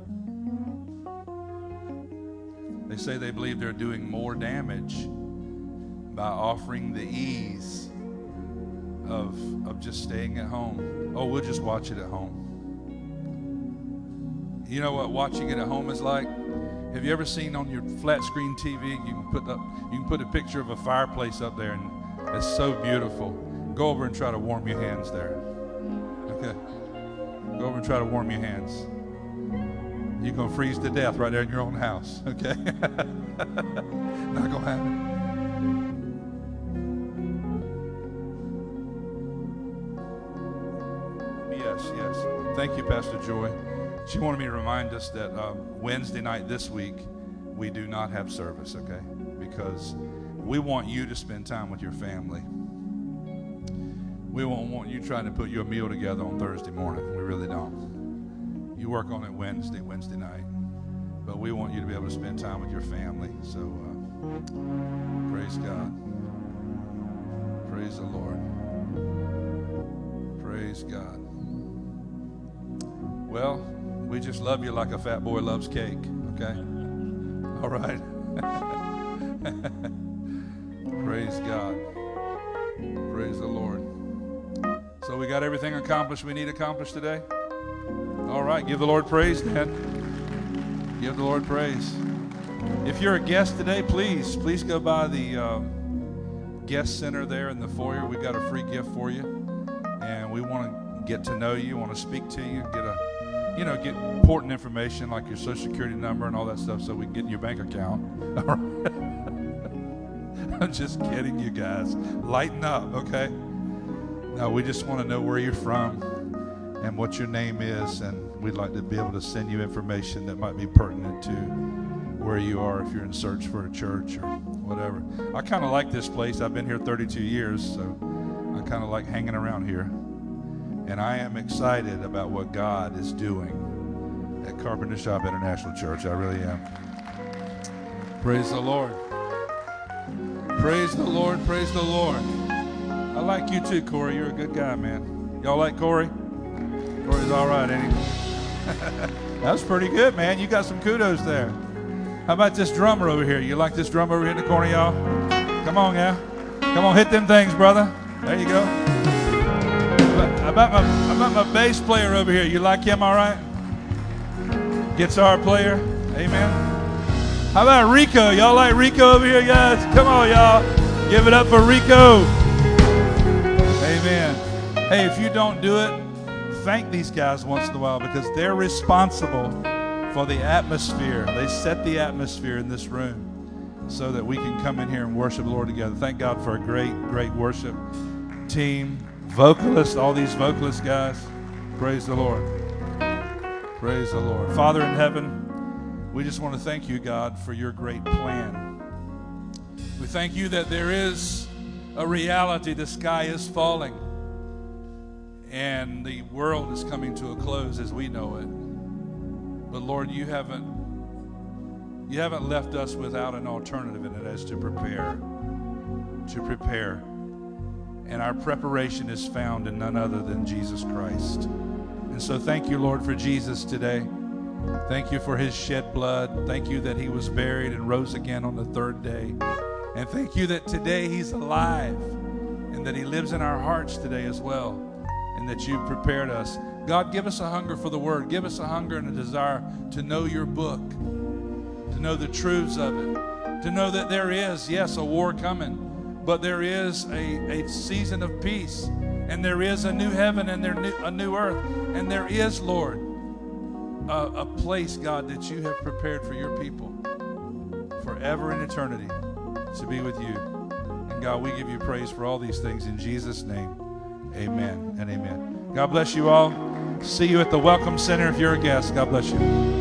S9: They say they believe they're doing more damage by offering the ease of, of just staying at home. Oh, we'll just watch it at home. You know what watching it at home is like? Have you ever seen on your flat screen T V, you can put up, you can put a picture of a fireplace up there, and it's so beautiful. Go over and try to warm your hands there. Okay? Go over and try to warm your hands. You're going to freeze to death right there in your own house. Okay? Not going to happen. Yes, yes. Thank you, Pastor Joy. She wanted me to remind us that uh, Wednesday night this week, we do not have service, okay? Because we want you to spend time with your family. We won't want you trying to put your meal together on Thursday morning. We really don't. You work on it Wednesday, Wednesday night. But we want you to be able to spend time with your family. So, uh, praise God. Praise the Lord. Praise God. Well, we just love you like a fat boy loves cake, okay? All right. Praise God. Praise the Lord. So we got everything accomplished we need accomplished today? All right, give the Lord praise then. Give the Lord praise. If you're a guest today, please, please go by the uh, guest center there in the foyer. We got a free gift for you. And we want to get to know you, want to speak to you, get a You know, get important information like your social security number and all that stuff so we can get in your bank account. All right. I'm just kidding, you guys. Lighten up, okay? No, we just want to know where you're from and what your name is, and we'd like to be able to send you information that might be pertinent to where you are if you're in search for a church or whatever. I kind of like this place. I've been here thirty-two years, so I kind of like hanging around here. And I am excited about what God is doing at Carpenter Shop International Church. I really am. Praise the Lord. Praise the Lord. Praise the Lord. I like you too, Corey. You're a good guy, man. Y'all like Corey? Corey's all right, ain't he? That was pretty good, man. You got some kudos there. How about this drummer over here? You like this drummer over here in the corner, y'all? Come on, yeah. Come on, hit them things, brother. There you go. How about my, how about my bass player over here? You like him all right? Guitar player. Amen. How about Rico? Y'all like Rico over here, guys? Come on, y'all. Give it up for Rico. Amen. Hey, if you don't do it, thank these guys once in a while because they're responsible for the atmosphere. They set the atmosphere in this room so that we can come in here and worship the Lord together. Thank God for a great, great worship team, vocalists, all these vocalist guys. Praise the Lord. Praise the Lord. Father in heaven, we just want to thank you, God, for your great plan. We thank you that there is a reality. The sky is falling and the world is coming to a close as we know it. But Lord, you haven't you haven't left us without an alternative in it as to prepare. To prepare. And our preparation is found in none other than Jesus Christ. And so thank you, Lord, for Jesus today. Thank you for his shed blood. Thank you that he was buried and rose again on the third day. And thank you that today he's alive and that he lives in our hearts today as well, and that you've prepared us. God, give us a hunger for the word. Give us a hunger and a desire to know your book, to know the truths of it, to know that there is, yes, a war coming, but there is a, a season of peace, and there is a new heaven and there new, a new earth, and there is, Lord, a, a place, God, that you have prepared for your people forever in eternity to be with you. And God, we give you praise for all these things in Jesus' name. Amen and amen. God bless you all. See you at the Welcome Center if you're a guest. God bless you.